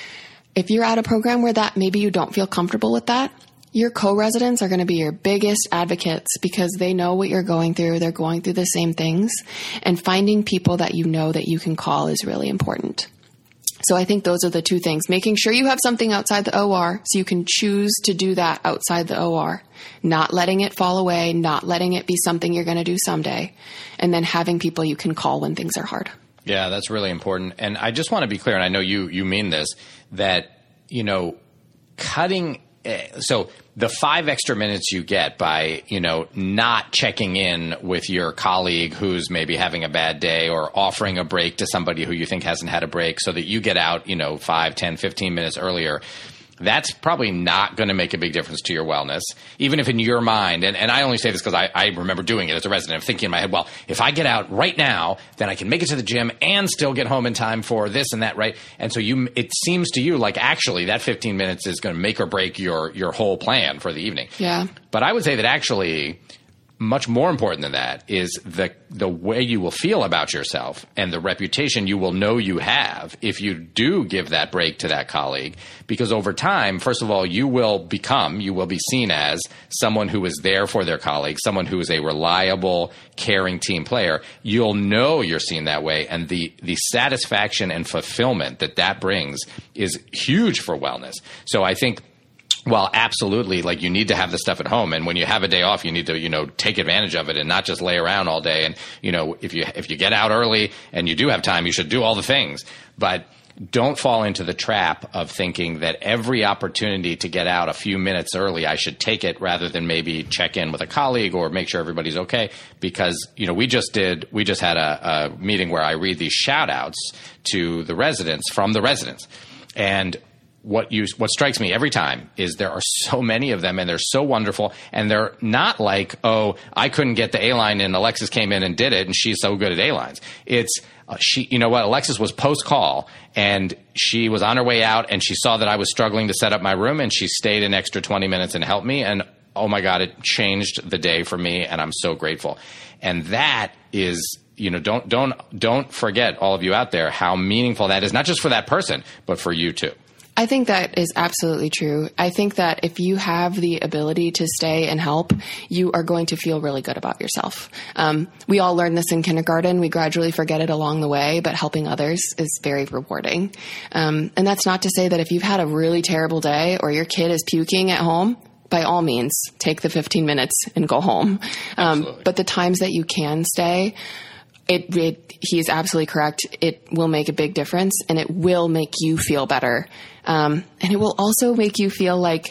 Speaker 5: If you're at a program where that maybe you don't feel comfortable with that, your co-residents are going to be your biggest advocates because they know what you're going through. They're going through the same things, and finding people that you know that you can call is really important. So I think those are the two things. Making sure you have something outside the O R so you can choose to do that outside the O R. Not letting it fall away, not letting it be something you're going to do someday. And then having people you can call when things are hard.
Speaker 4: Yeah, that's really important. And I just want to be clear, and I know you, you mean this, that, you know, cutting – so the five extra minutes you get by, you know, not checking in with your colleague who's maybe having a bad day or offering a break to somebody who you think hasn't had a break so that you get out, you know, five, ten, fifteen minutes earlier, that's probably not going to make a big difference to your wellness, even if in your mind, and, and I only say this because I, I remember doing it as a resident, I'm thinking in my head, well, if I get out right now, then I can make it to the gym and still get home in time for this and that, right? And so you, it seems to you like actually that fifteen minutes is going to make or break your, your whole plan for the evening.
Speaker 5: Yeah.
Speaker 4: But I would say that actually much more important than that is the the way you will feel about yourself and the reputation you will know you have if you do give that break to that colleague. Because over time, first of all, you will become, you will be seen as someone who is there for their colleagues, someone who is a reliable, caring team player. You'll know you're seen that way, and the the satisfaction and fulfillment that that brings is huge for wellness. So I think well, absolutely. Like you need to have the stuff at home. And when you have a day off, you need to, you know, take advantage of it and not just lay around all day. And, you know, if you, if you get out early and you do have time, you should do all the things. But don't fall into the trap of thinking that every opportunity to get out a few minutes early, I should take it rather than maybe check in with a colleague or make sure everybody's okay. Because, you know, we just did, we just had a, a meeting where I read these shout outs to the residents from the residents. And What you what strikes me every time is there are so many of them, and they're so wonderful, and they're not like, oh, I couldn't get the A-line and Alexis came in and did it, and she's so good at A-lines. It's uh, she, you know what? Alexis was post-call, and she was on her way out, and she saw that I was struggling to set up my room, and she stayed an extra twenty minutes and helped me, and oh my God, it changed the day for me, and I'm so grateful. And that is, you know, don't don't don't forget, all of you out there, how meaningful that is, not just for that person, but for you too.
Speaker 5: I think that is absolutely true. I think that if you have the ability to stay and help, you are going to feel really good about yourself. Um, we all learn this in kindergarten. We gradually forget it along the way, but helping others is very rewarding. Um, and that's not to say that if you've had a really terrible day or your kid is puking at home, by all means, take the fifteen minutes and go home. Um, but the times that you can stay, It, it, he is absolutely correct. It will make a big difference, and it will make you feel better. Um, and it will also make you feel like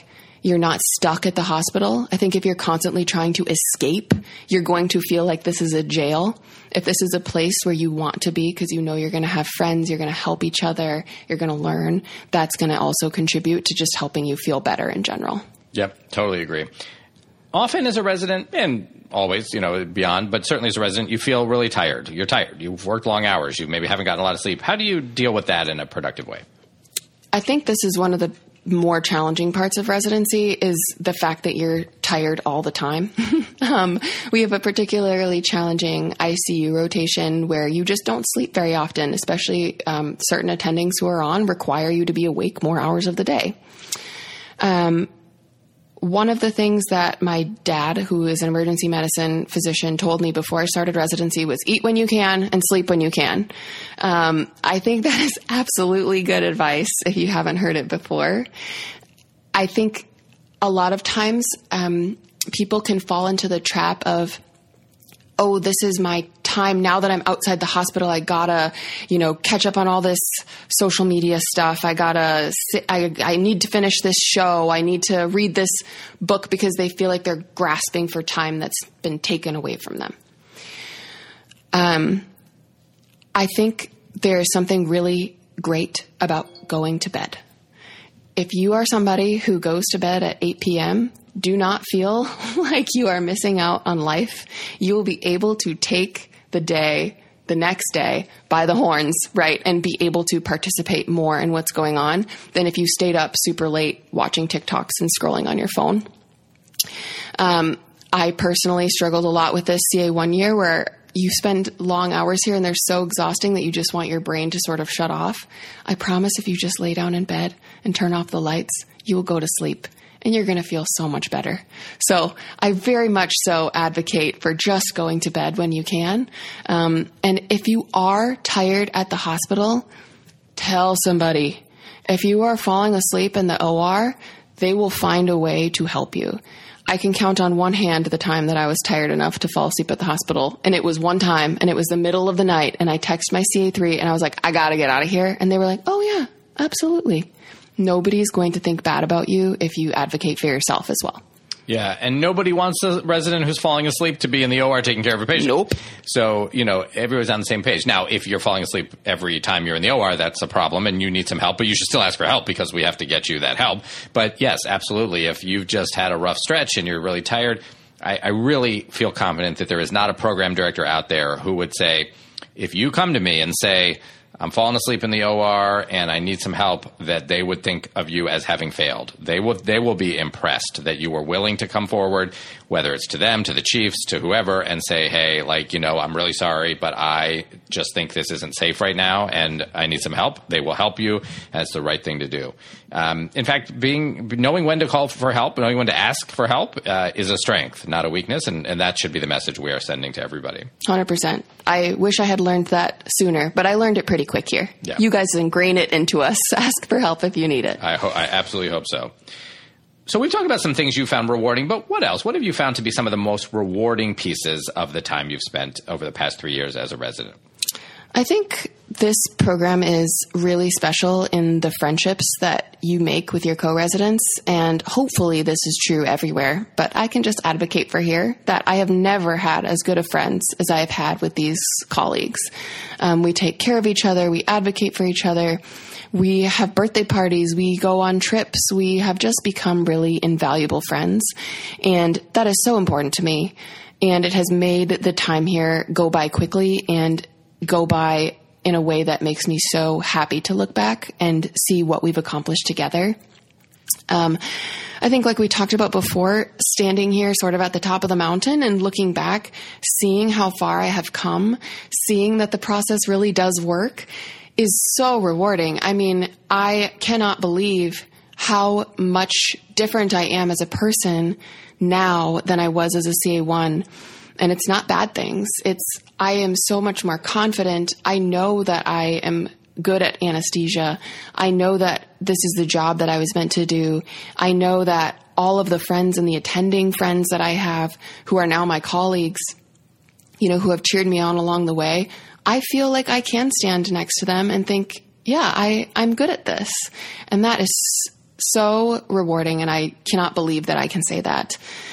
Speaker 5: you're not stuck at the hospital. I think if you're constantly trying to escape, you're going to feel like this is a jail. If this is a place where you want to be because you know you're going to have friends, you're going to help each other, you're going to learn, that's going to also contribute to just helping you feel better in general.
Speaker 4: Yep, totally agree. Often as a resident, and always, you know, beyond, but certainly as a resident, you feel really tired. You're tired. You've worked long hours. You maybe haven't gotten a lot of sleep. How do you deal with that in a productive way?
Speaker 5: I think this is one of the more challenging parts of residency is the fact that you're tired all the time. um, we have a particularly challenging I C U rotation where you just don't sleep very often, especially um, certain attendings who are on require you to be awake more hours of the day. Um, One of the things that my dad, who is an emergency medicine physician, told me before I started residency was eat when you can and sleep when you can. Um, I think that is absolutely good advice if you haven't heard it before. I think a lot of times um, people can fall into the trap of, oh, this is my time now that I'm outside the hospital. I gotta, you know, catch up on all this social media stuff. I gotta, I, I need to finish this show. I need to read this book because they feel like they're grasping for time that's been taken away from them. Um, I think there's something really great about going to bed. If you are somebody who goes to bed at eight p.m., do not feel like you are missing out on life. You will be able to take the day, the next day, by the horns, right, and be able to participate more in what's going on than if you stayed up super late watching TikToks and scrolling on your phone. Um, I personally struggled a lot with this C A one year where you spend long hours here and they're so exhausting that you just want your brain to sort of shut off. I promise if you just lay down in bed and turn off the lights, you will go to sleep. And you're going to feel so much better. So I very much so advocate for just going to bed when you can. Um, and if you are tired at the hospital, tell somebody. If you are falling asleep in the O R, they will find a way to help you. I can count on one hand the time that I was tired enough to fall asleep at the hospital. And it was one time, and it was the middle of the night. And I texted my C A three, and I was like, I got to get out of here. And they were like, oh, yeah, absolutely. Nobody's going to think bad about you if you advocate for yourself as well.
Speaker 4: Yeah, and nobody wants a resident who's falling asleep to be in the O R taking care of a patient.
Speaker 5: Nope.
Speaker 4: So, you know, everyone's on the same page. Now, if you're falling asleep every time you're in the O R, that's a problem and you need some help, but you should still ask for help because we have to get you that help. But yes, absolutely. If you've just had a rough stretch and you're really tired, I, I really feel confident that there is not a program director out there who would say, if you come to me and say, I'm falling asleep in the O R and I need some help, that they would think of you as having failed. They will, they will be impressed that you were willing to come forward, whether it's to them, to the chiefs, to whoever, and say, hey, like, you know, I'm really sorry, but I just think this isn't safe right now and I need some help. They will help you. And it's the right thing to do. Um, in fact, being knowing when to call for help, knowing when to ask for help uh, is a strength, not a weakness. And, and that should be the message we are sending to everybody.
Speaker 5: one hundred percent. I wish I had learned that sooner, but I learned it pretty quick here.
Speaker 4: Yeah.
Speaker 5: You guys ingrain it into us. Ask for help if you need it.
Speaker 4: I, ho- I absolutely hope so. So we've talked about some things you found rewarding, but what else? What have you found to be some of the most rewarding pieces of the time you've spent over the past three years as a resident?
Speaker 5: I think this program is really special in the friendships that you make with your co-residents, and hopefully this is true everywhere, but I can just advocate for here that I have never had as good of friends as I have had with these colleagues. Um, we take care of each other, we advocate for each other, we have birthday parties, we go on trips, we have just become really invaluable friends, and that is so important to me, and it has made the time here go by quickly and go by in a way that makes me so happy to look back and see what we've accomplished together. Um, I think like we talked about before, standing here sort of at the top of the mountain and looking back, seeing how far I have come, seeing that the process really does work is so rewarding. I mean, I cannot believe how much different I am as a person now than I was as a C A one. And it's not bad things. It's, I am so much more confident. I know that I am good at anesthesia. I know that this is the job that I was meant to do. I know that all of the friends and the attending friends that I have who are now my colleagues, you know, who have cheered me on along the way, I feel like I can stand next to them and think, yeah, I, I'm good at this. And that is so rewarding, and I cannot believe that I can say that.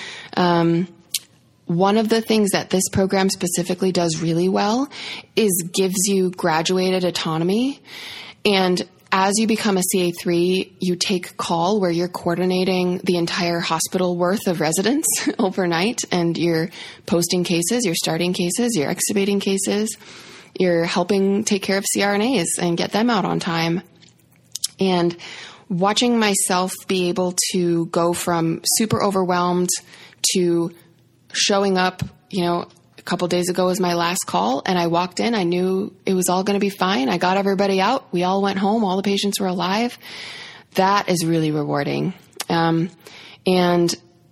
Speaker 5: Um, one of the things that this program specifically does really well is gives you graduated autonomy. And as you become a C A three, you take call where you're coordinating the entire hospital worth of residents overnight, and you're posting cases, you're starting cases, you're extubating cases, you're helping take care of C R N As and get them out on time. And watching myself be able to go from super overwhelmed to showing up, you know, a couple days ago was my last call, and I walked in, I knew it was all going to be fine. I got everybody out. We all went home. All the patients were alive. That is really rewarding. Um, and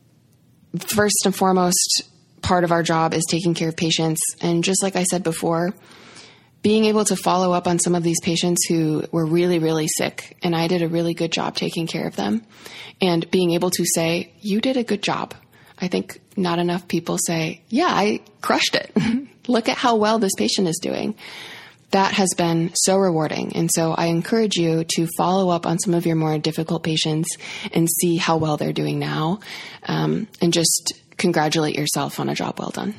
Speaker 5: first and foremost, part of our job is taking care of patients. And just like I said before, being able to follow up on some of these patients who were really, really sick, and I did a really good job taking care of them, and being able to say, you did a good job. I think not enough people say, yeah, I crushed it. Look at how well this patient is doing. That has been so rewarding. And so I encourage you to follow up on some of your more difficult patients and see how well they're doing now, um, and just congratulate yourself on a job well done.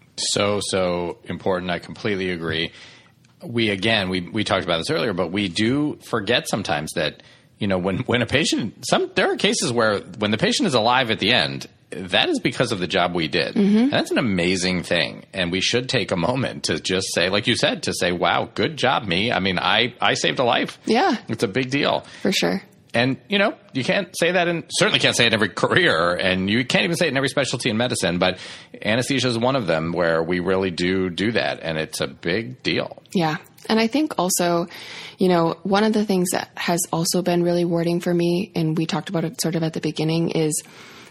Speaker 4: So, so important. I completely agree. We, again, we, we talked about this earlier, but we do forget sometimes that, you know, when, when a patient, some, there are cases where when the patient is alive at the end, that is because of the job we did. Mm-hmm. And that's an amazing thing. And we should take a moment to just say, like you said, to say, wow, good job, me. I mean, I, I saved a life.
Speaker 5: Yeah.
Speaker 4: It's a big deal.
Speaker 5: For sure.
Speaker 4: And, you know, you can't say that in, certainly can't say it in every career, and you can't even say it in every specialty in medicine, but anesthesia is one of them where we really do do that, and it's a big deal.
Speaker 5: Yeah. And I think also, you know, one of the things that has also been really rewarding for me, and we talked about it sort of at the beginning, is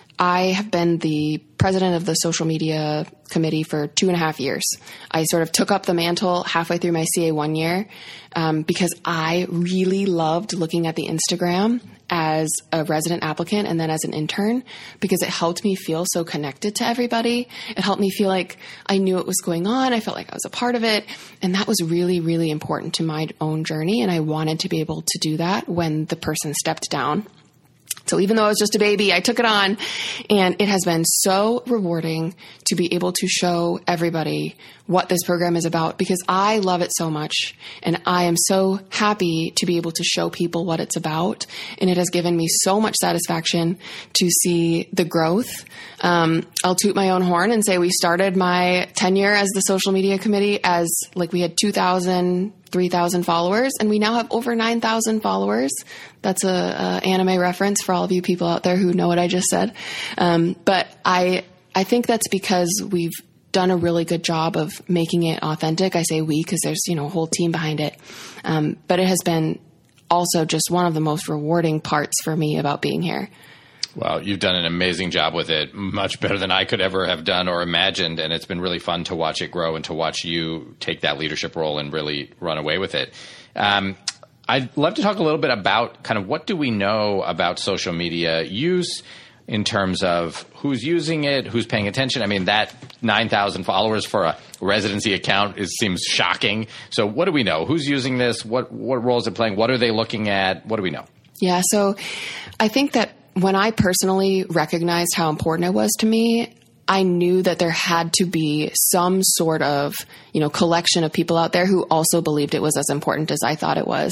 Speaker 5: I have been the president of the social media committee for two and a half years. I sort of took up the mantle halfway through my C A one year, um, because I really loved looking at the Instagram as a resident applicant and then as an intern, because it helped me feel so connected to everybody. It helped me feel like I knew what was going on. I felt like I was a part of it. And that was really, really important to my own journey. And I wanted to be able to do that when the person stepped down. So even though I was just a baby, I took it on, and it has been so rewarding to be able to show everybody what this program is about, because I love it so much, and I am so happy to be able to show people what it's about. And it has given me so much satisfaction to see the growth. Um, I'll toot my own horn and say we started my tenure as the social media committee as like we had two thousand, three thousand followers, and we now have over nine thousand followers. That's a, a anime reference for all of you people out there who know what I just said. Um, but I, I think that's because we've done a really good job of making it authentic. I say we, because there's, you know, a whole team behind it. Um, but it has been also just one of the most rewarding parts for me about being here.
Speaker 4: Well, you've done an amazing job with it, much better than I could ever have done or imagined, and it's been really fun to watch it grow and to watch you take that leadership role and really run away with it. Um, I'd love to talk a little bit about kind of what do we know about social media use in terms of who's using it, who's paying attention. I mean, that nine thousand followers for a residency account is, seems shocking. So what do we know? Who's using this? What, what role is it playing? What are they looking at? What do we know?
Speaker 5: Yeah, so I think that when I personally recognized how important it was to me, I knew that there had to be some sort of, you know, collection of people out there who also believed it was as important as I thought it was.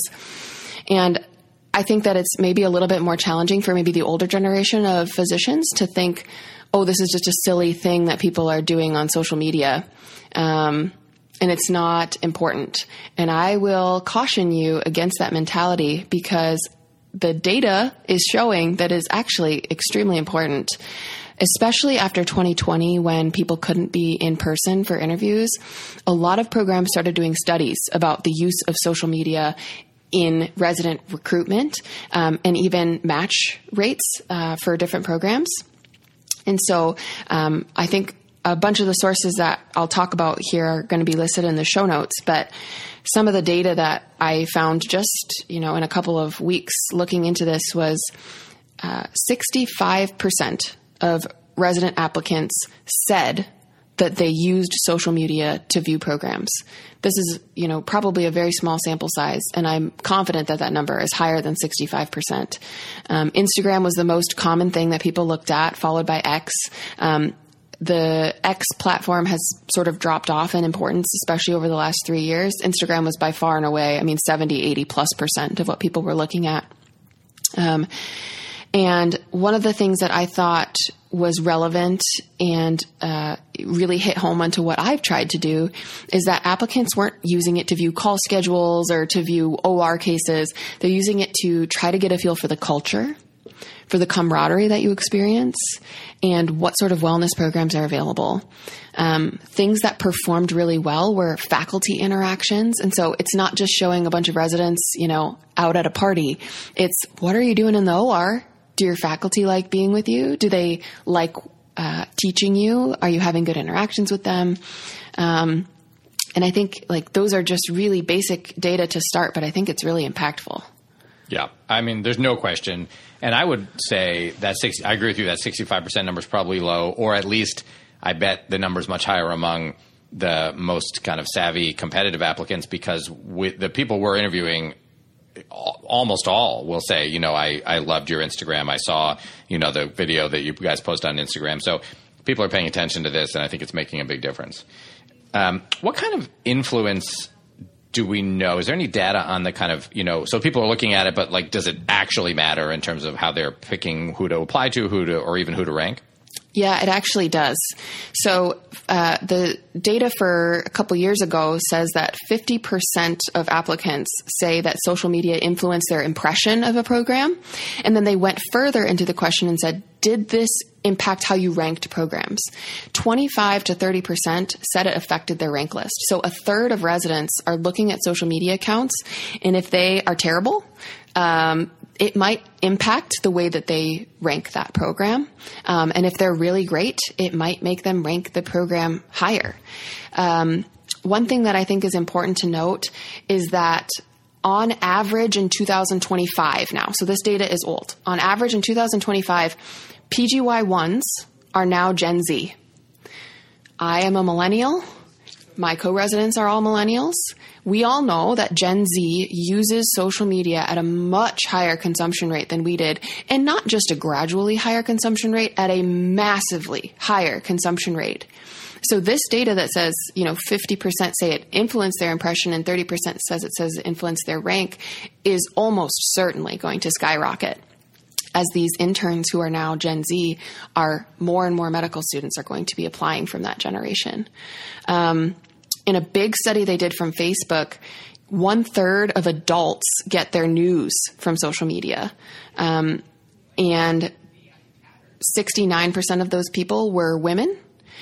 Speaker 5: And I think that it's maybe a little bit more challenging for maybe the older generation of physicians to think, oh, this is just a silly thing that people are doing on social media. Um, and it's not important. And I will caution you against that mentality, because the data is showing that is actually extremely important, especially after twenty twenty, when people couldn't be in person for interviews. A lot of programs started doing studies about the use of social media in resident recruitment, um, and even match rates uh, for different programs. And so um, I think a bunch of the sources that I'll talk about here are going to be listed in the show notes, but some of the data that I found just, you know, in a couple of weeks looking into this was uh, sixty-five percent of resident applicants said that they used social media to view programs. This is, you know, probably a very small sample size, and I'm confident that that number is higher than sixty-five percent. Um, Instagram was the most common thing that people looked at, followed by X. Um, the X platform has sort of dropped off in importance, especially over the last three years. Instagram was by far and away, I mean, seventy, eighty plus percent of what people were looking at. Um, and one of the things that I thought was relevant and uh, really hit home onto what I've tried to do is that applicants weren't using it to view call schedules or to view O R cases. They're using it to try to get a feel for the culture, for the camaraderie that you experience, and what sort of wellness programs are available. Um, things that performed really well were faculty interactions. And so it's not just showing a bunch of residents, you know, out at a party. It's what are you doing in the O R? Do your faculty like being with you? Do they like uh, teaching you? Are you having good interactions with them? Um, and I think like those are just really basic data to start, but I think it's really impactful.
Speaker 4: Yeah. I mean, there's no question. And I would say that sixty, I agree with you that sixty-five percent number is probably low, or at least I bet the number is much higher among the most kind of savvy competitive applicants, because with the people we're interviewing, almost all will say, you know, I, I loved your Instagram. I saw, you know, the video that you guys post on Instagram. So people are paying attention to this, and I think it's making a big difference. Um, what kind of influence do we know? Is there any data on the kind of, you know, so people are looking at it, but like, does it actually matter in terms of how they're picking who to apply to, who to, or even who to rank?
Speaker 5: Yeah, it actually does. So uh, the data for a couple years ago says that fifty percent of applicants say that social media influenced their impression of a program. And then they went further into the question and said, did this impact how you ranked programs? twenty-five to thirty percent said it affected their rank list. So a third of residents are looking at social media accounts, and if they are terrible, um, it might impact the way that they rank that program. Um, and if they're really great, it might make them rank the program higher. Um, one thing that I think is important to note is that on average in two thousand twenty-five now, so this data is old, on average in two thousand twenty-five, P G Y ones are now Gen Z. I am a millennial. My co-residents are all millennials. We all know that Gen Z uses social media at a much higher consumption rate than we did, and not just a gradually higher consumption rate, at a massively higher consumption rate. So this data that says, you know, fifty percent say it influenced their impression and thirty percent says it says it influenced their rank is almost certainly going to skyrocket, as these interns who are now Gen Z are more and more medical students are going to be applying from that generation. Um, in a big study they did from Facebook, one third of adults get their news from social media. Um, and sixty-nine percent of those people were women.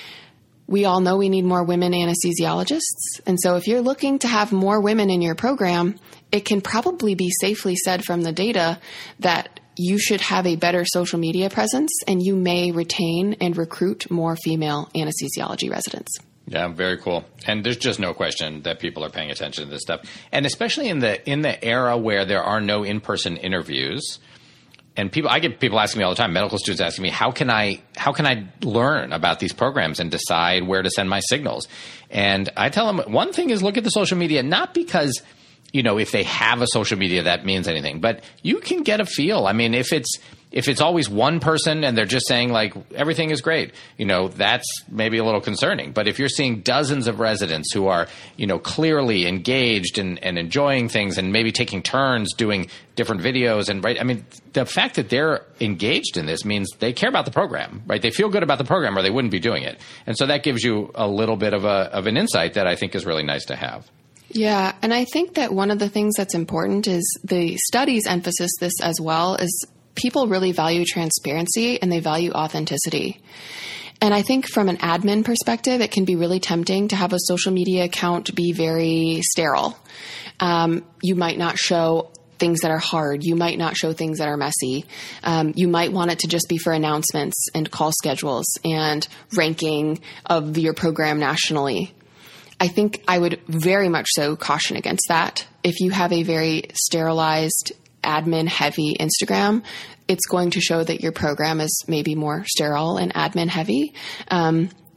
Speaker 5: We all know we need more women anesthesiologists. And so if you're looking to have more women in your program, it can probably be safely said from the data that you should have a better social media presence, and you may retain and recruit more female anesthesiology residents.
Speaker 4: Yeah, very cool. And there's just no question that people are paying attention to this stuff. And especially in the in the era where there are no in-person interviews, and people, I get people asking me all the time, medical students asking me, how can I how can I learn about these programs and decide where to send my signals? And I tell them one thing is look at the social media, not because, you know, if they have a social media that means anything, but you can get a feel. I mean, if it's if it's always one person and they're just saying like everything is great, you know, that's maybe a little concerning. But if you're seeing dozens of residents who are, you know, clearly engaged and, and enjoying things and maybe taking turns doing different videos and right, I mean, the fact that they're engaged in this means they care about the program, right? They feel good about the program or they wouldn't be doing it. And so that gives you a little bit of a of an insight that I think is really nice to have.
Speaker 5: Yeah, and I think that one of the things that's important is the study's emphasis this as well is people really value transparency and they value authenticity. And I think from an admin perspective, it can be really tempting to have a social media account be very sterile. Um, you might not show things that are hard. You might not show things that are messy. Um, you might want it to just be for announcements and call schedules and ranking of your program nationally. I think I would very much so caution against that. If you have a very sterilized, admin-heavy Instagram, it's going to show that your program is maybe more sterile and admin-heavy. Um,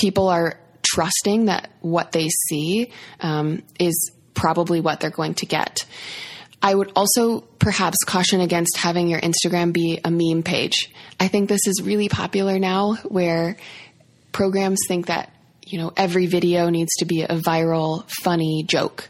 Speaker 5: people are trusting that what they see um, is probably what they're going to get. I would also perhaps caution against having your Instagram be a meme page. I think this is really popular now, where programs think that, you know, every video needs to be a viral, funny joke.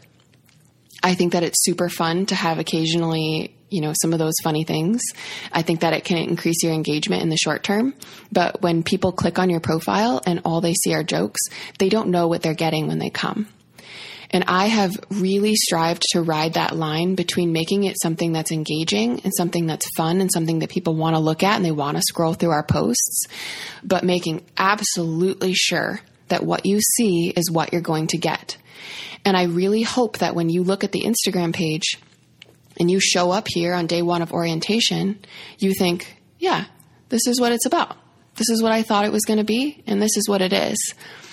Speaker 5: I think that it's super fun to have occasionally, you know, some of those funny things. I think that it can increase your engagement in the short term. But when people click on your profile and all they see are jokes, they don't know what they're getting when they come. And I have really strived to ride that line between making it something that's engaging and something that's fun and something that people want to look at and they want to scroll through our posts, but making absolutely sure that what you see is what you're going to get. And I really hope that when you look at the Instagram page and you show up here on day one of orientation, you think, yeah, this is what it's about. This is what I thought it was going to be, and this is what it is.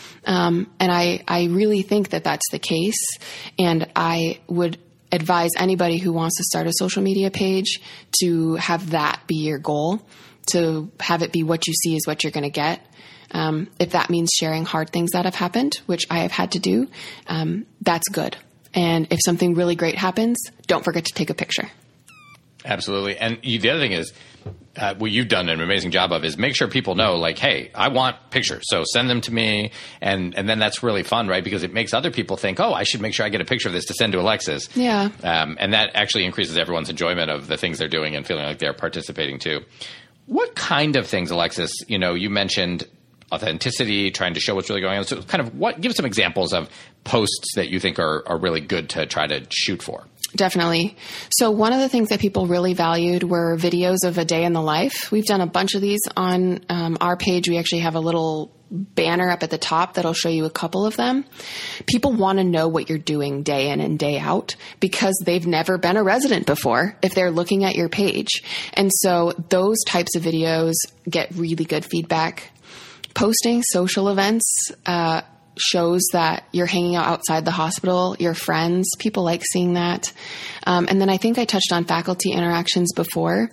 Speaker 5: Um, and I, I really think that that's the case. And I would advise anybody who wants to start a social media page to have that be your goal, to have it be what you see is what you're going to get. Um, if that means sharing hard things that have happened, which I have had to do, um, that's good. And if something really great happens, don't forget to take a picture.
Speaker 4: Absolutely. And you, the other thing is, uh, what you've done an amazing job of is make sure people know, like, hey, I want pictures, so send them to me. And, and then that's really fun, right? Because it makes other people think, oh, I should make sure I get a picture of this to send to Alexis.
Speaker 5: Yeah.
Speaker 4: Um, and that actually increases everyone's enjoyment of the things they're doing and feeling like they're participating too. What kind of things, Alexis, you know, you mentioned authenticity, trying to show what's really going on. So kind of what, give some examples of posts that you think are, are really good to try to shoot for.
Speaker 5: Definitely. So one of the things that people really valued were videos of a day in the life. We've done a bunch of these on um, our page. We actually have a little banner up at the top that'll show you a couple of them. People want to know what you're doing day in and day out because they've never been a resident before if they're looking at your page. And so those types of videos get really good feedback. Posting social events uh, shows that you're hanging out outside the hospital, your friends, people like seeing that. Um, and then I think I touched on faculty interactions before.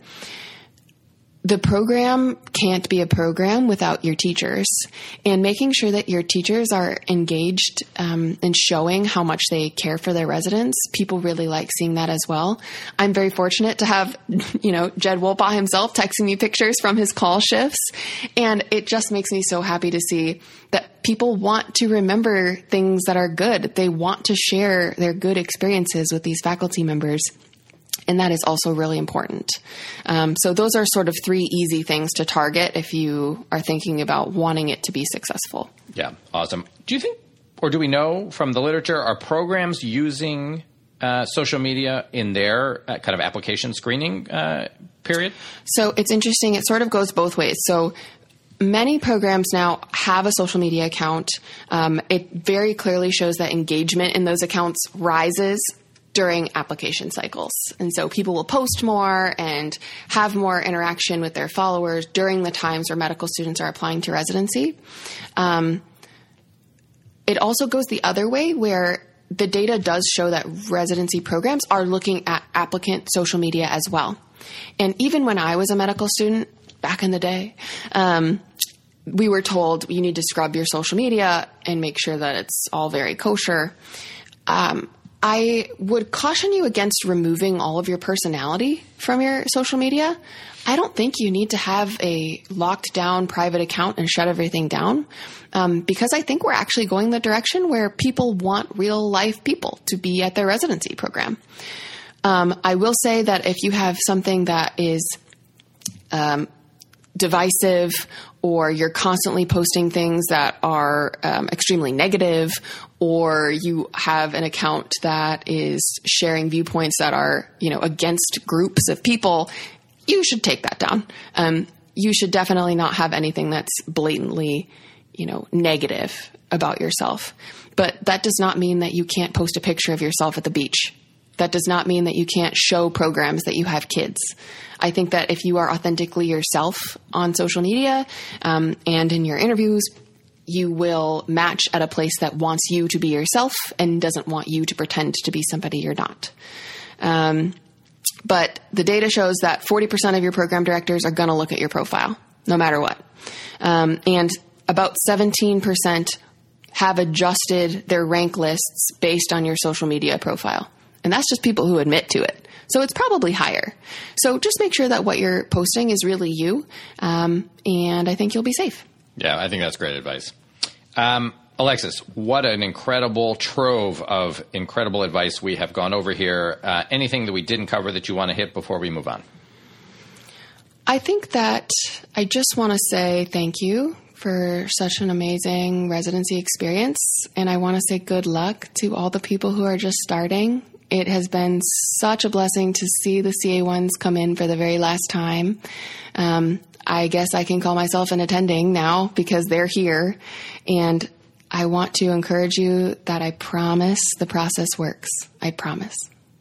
Speaker 5: The program can't be a program without your teachers, and making sure that your teachers are engaged um, and showing how much they care for their residents. People really like seeing that as well. I'm very fortunate to have, you know, Jed Wolpaw himself texting me pictures from his call shifts, and it just makes me so happy to see that people want to remember things that are good. They want to share their good experiences with these faculty members. And that is also really important. Um, so those are sort of three easy things to target if you are thinking about wanting it to be successful.
Speaker 4: Yeah, awesome. Do you think, or do we know from the literature, are programs using uh, social media in their uh, kind of application screening uh, period?
Speaker 5: So it's interesting. It sort of goes both ways. So many programs now have a social media account. Um, it very clearly shows that engagement in those accounts rises during application cycles. And so people will post more and have more interaction with their followers during the times where medical students are applying to residency. Um, it also goes the other way, where the data does show that residency programs are looking at applicant social media as well. And even when I was a medical student back in the day, um, we were told you need to scrub your social media and make sure that it's all very kosher. Um, I would caution you against removing all of your personality from your social media. I don't think you need to have a locked down private account and shut everything down, um, because I think we're actually going the direction where people want real life people to be at their residency program. Um, I will say that if you have something that is um, divisive, or you're constantly posting things that are um, extremely negative, or you have an account that is sharing viewpoints that are, you know, against groups of people, you should take that down. Um, you should definitely not have anything that's blatantly, you know, negative about yourself. But that does not mean that you can't post a picture of yourself at the beach. That does not mean that you can't show programs that you have kids. I think that if you are authentically yourself on social media um, and in your interviews, you will match at a place that wants you to be yourself and doesn't want you to pretend to be somebody you're not. Um, but the data shows that forty percent of your program directors are going to look at your profile, no matter what. Um, and about seventeen percent have adjusted their rank lists based on your social media profile. And that's just people who admit to it. So it's probably higher. So just make sure that what you're posting is really you. Um, and I think you'll be safe.
Speaker 4: Yeah, I think that's great advice. Um, Alexis, what an incredible trove of incredible advice we have gone over here. Uh, anything that we didn't cover that you want to hit before we move on?
Speaker 5: I think that I just want to say thank you for such an amazing residency experience. And I want to say good luck to all the people who are just starting. It has been such a blessing to see the C A ones come in for the very last time. Um, I guess I can call myself an attending now because they're here. And I want to encourage you that I promise the process works. I promise.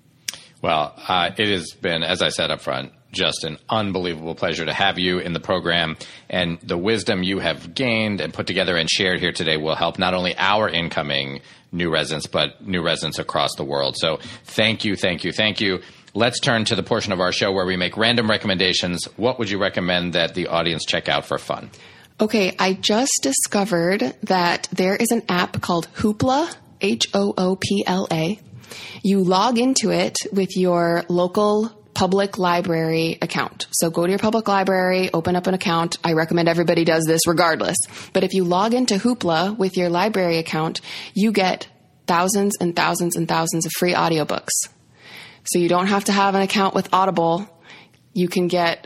Speaker 4: Well, uh, it has been, as I said up front, just an unbelievable pleasure to have you in the program, and the wisdom you have gained and put together and shared here today will help not only our incoming new residents, but new residents across the world. So thank you, thank you, thank you. Let's turn to the portion of our show where we make random recommendations. What would you recommend that the audience check out for fun?
Speaker 5: Okay, I just discovered that there is an app called Hoopla, H O O P L A. You log into it with your local public library account. So go to your public library, open up an account. I recommend everybody does this regardless. But if you log into Hoopla with your library account, you get thousands and thousands and thousands of free audiobooks. So you don't have to have an account with Audible. You can get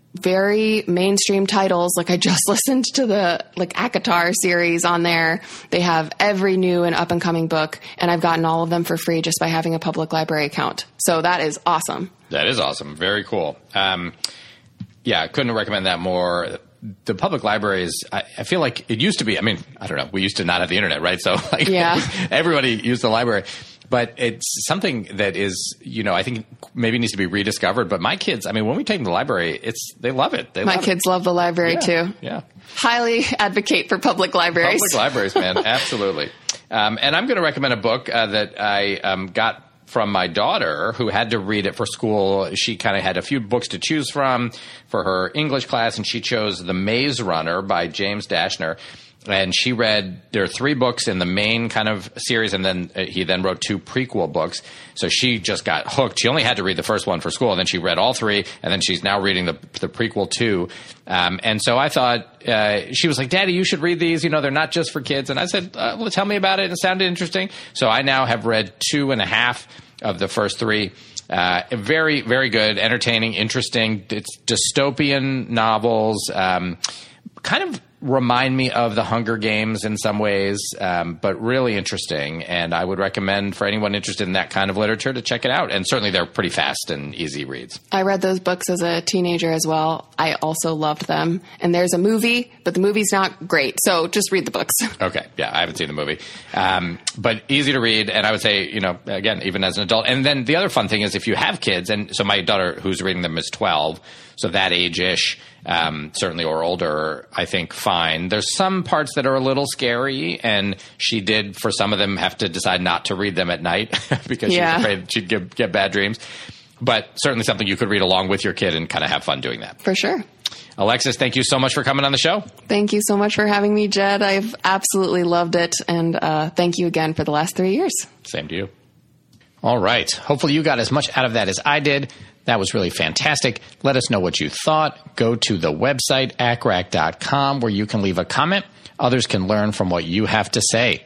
Speaker 5: very mainstream titles. Like I just listened to the like ACOTAR series on there. They have every new and up and coming book, and I've gotten all of them for free just by having a public library account. So that is awesome.
Speaker 4: That is awesome. Very cool. Um, yeah, I couldn't recommend that more. The public libraries, I, I feel like it used to be, I mean, I don't know, we used to not have the internet, right? So like
Speaker 5: yeah.
Speaker 4: everybody used the library. But it's something that is, you know, I think maybe needs to be rediscovered. But my kids, I mean, when we take them to the library, it's they love it. They
Speaker 5: my
Speaker 4: love
Speaker 5: kids
Speaker 4: it.
Speaker 5: love the library
Speaker 4: yeah,
Speaker 5: too.
Speaker 4: Yeah.
Speaker 5: Highly advocate for public libraries.
Speaker 4: Public libraries, man. Absolutely. Um, and I'm going to recommend a book uh, that I um, got from my daughter, who had to read it for school. She kind of had a few books to choose from for her English class, and she chose The Maze Runner by James Dashner. And she read, there are three books in the main kind of series, and then uh, he then wrote two prequel books. So she just got hooked. She only had to read the first one for school, and then she read all three, and then she's now reading the the prequel too. Um, and so I thought, uh, she was like, Daddy, you should read these. You know, they're not just for kids. And I said, uh, well, tell me about it. It sounded interesting. So I now have read two and a half of the first three. Uh, very, very good, entertaining, interesting. It's dystopian novels, um, kind of remind me of the Hunger Games in some ways, um, but really interesting. And I would recommend for anyone interested in that kind of literature to check it out. And certainly they're pretty fast and easy reads.
Speaker 5: I read those books as a teenager as well. I also loved them. And there's a movie, but the movie's not great. So just read the books.
Speaker 4: Okay. Yeah, I haven't seen the movie. Um, but easy to read. And I would say, you know, again, even as an adult. And then the other fun thing is if you have kids, and so my daughter who's reading them is twelve, so that age-ish, um, certainly, or older, I think fine. There's some parts that are a little scary, and she did, for some of them, have to decide not to read them at night because
Speaker 5: yeah.
Speaker 4: she was afraid she'd get, get bad dreams. But certainly something you could read along with your kid and kind of have fun doing that.
Speaker 5: For sure.
Speaker 4: Alexis, thank you so much for coming on the show.
Speaker 5: Thank you so much for having me, Jed. I've absolutely loved it, and uh, thank you again for the last three years.
Speaker 4: Same to you. All right. Hopefully you got as much out of that as I did. That was really fantastic. Let us know what you thought. Go to the website, A C R A C dot com, where you can leave a comment. Others can learn from what you have to say.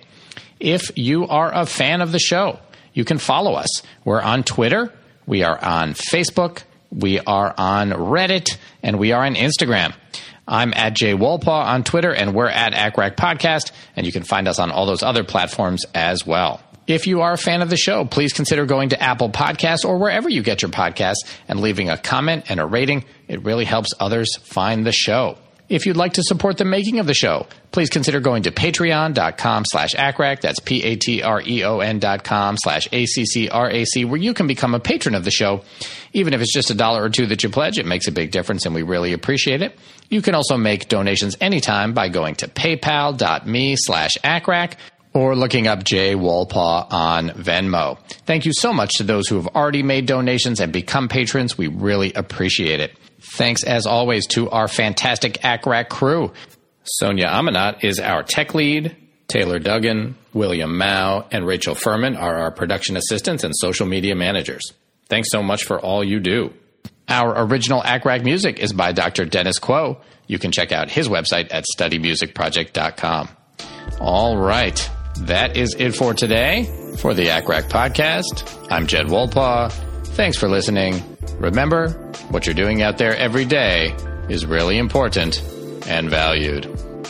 Speaker 4: If you are a fan of the show, you can follow us. We're on Twitter. We are on Facebook. We are on Reddit. And we are on Instagram. I'm at Jay Wolpaw on Twitter, and we're at A C R A C Podcast. And you can find us on all those other platforms as well. If you are a fan of the show, please consider going to Apple Podcasts or wherever you get your podcasts and leaving a comment and a rating. It really helps others find the show. If you'd like to support the making of the show, please consider going to patreon.com slash ACRAC. That's P-A-T-R-E-O-N dot com slash A-C-C-R-A-C, where you can become a patron of the show. Even if it's just a dollar or two that you pledge, it makes a big difference, and we really appreciate it. You can also make donations anytime by going to paypal.me slash ACRAC. or looking up Jay Wolpaw on Venmo. Thank you so much to those who have already made donations and become patrons. We really appreciate it. Thanks, as always, to our fantastic A C R A C crew. Sonia Amanat is our tech lead. Taylor Duggan, William Mao, and Rachel Furman are our production assistants and social media managers. Thanks so much for all you do. Our original A C R A C music is by Doctor Dennis Quo. You can check out his website at study music project dot com. All right. That is it for today. For the A C R A C podcast, I'm Jed Wolpaw. Thanks for listening. Remember, what you're doing out there every day is really important and valued.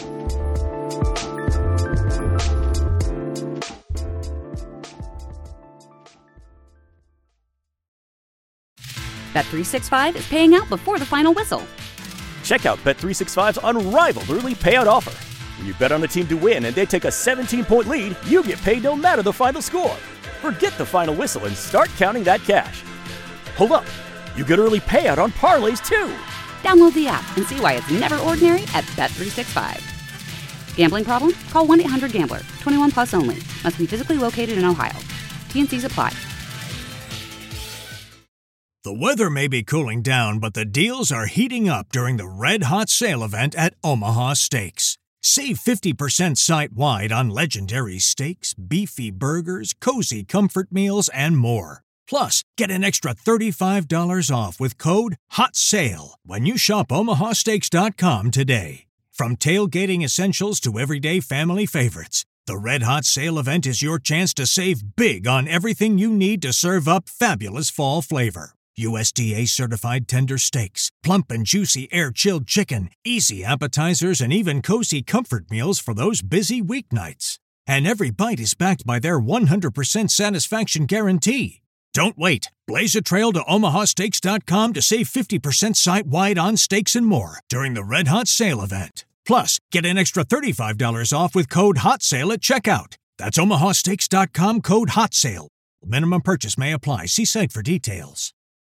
Speaker 6: Bet three sixty-five is paying out before the final whistle.
Speaker 7: Check out Bet three sixty-five's unrivaled early payout offer. When you bet on a team to win and they take a seventeen-point lead, you get paid no matter the final score. Forget the final whistle and start counting that cash. Hold up. You get early payout on parlays, too.
Speaker 6: Download the app and see why it's never ordinary at Bet three sixty-five. Gambling problem? Call one eight hundred gambler. twenty-one plus only. Must be physically located in Ohio. T and Cs apply.
Speaker 8: The weather may be cooling down, but the deals are heating up during the Red Hot Sale event at Omaha Steaks. Save fifty percent site-wide on legendary steaks, beefy burgers, cozy comfort meals, and more. Plus, get an extra thirty-five dollars off with code HOTSALE when you shop omaha steaks dot com today. From tailgating essentials to everyday family favorites, the Red Hot Sale event is your chance to save big on everything you need to serve up fabulous fall flavor. U S D A-certified tender steaks, plump and juicy air-chilled chicken, easy appetizers, and even cozy comfort meals for those busy weeknights. And every bite is backed by their one hundred percent satisfaction guarantee. Don't wait. Blaze a trail to omaha steaks dot com to save fifty percent site-wide on steaks and more during the Red Hot Sale event. Plus, get an extra thirty-five dollars off with code HOTSALE at checkout. That's omaha steaks dot com, code HOTSALE. Minimum purchase may apply. See site for details.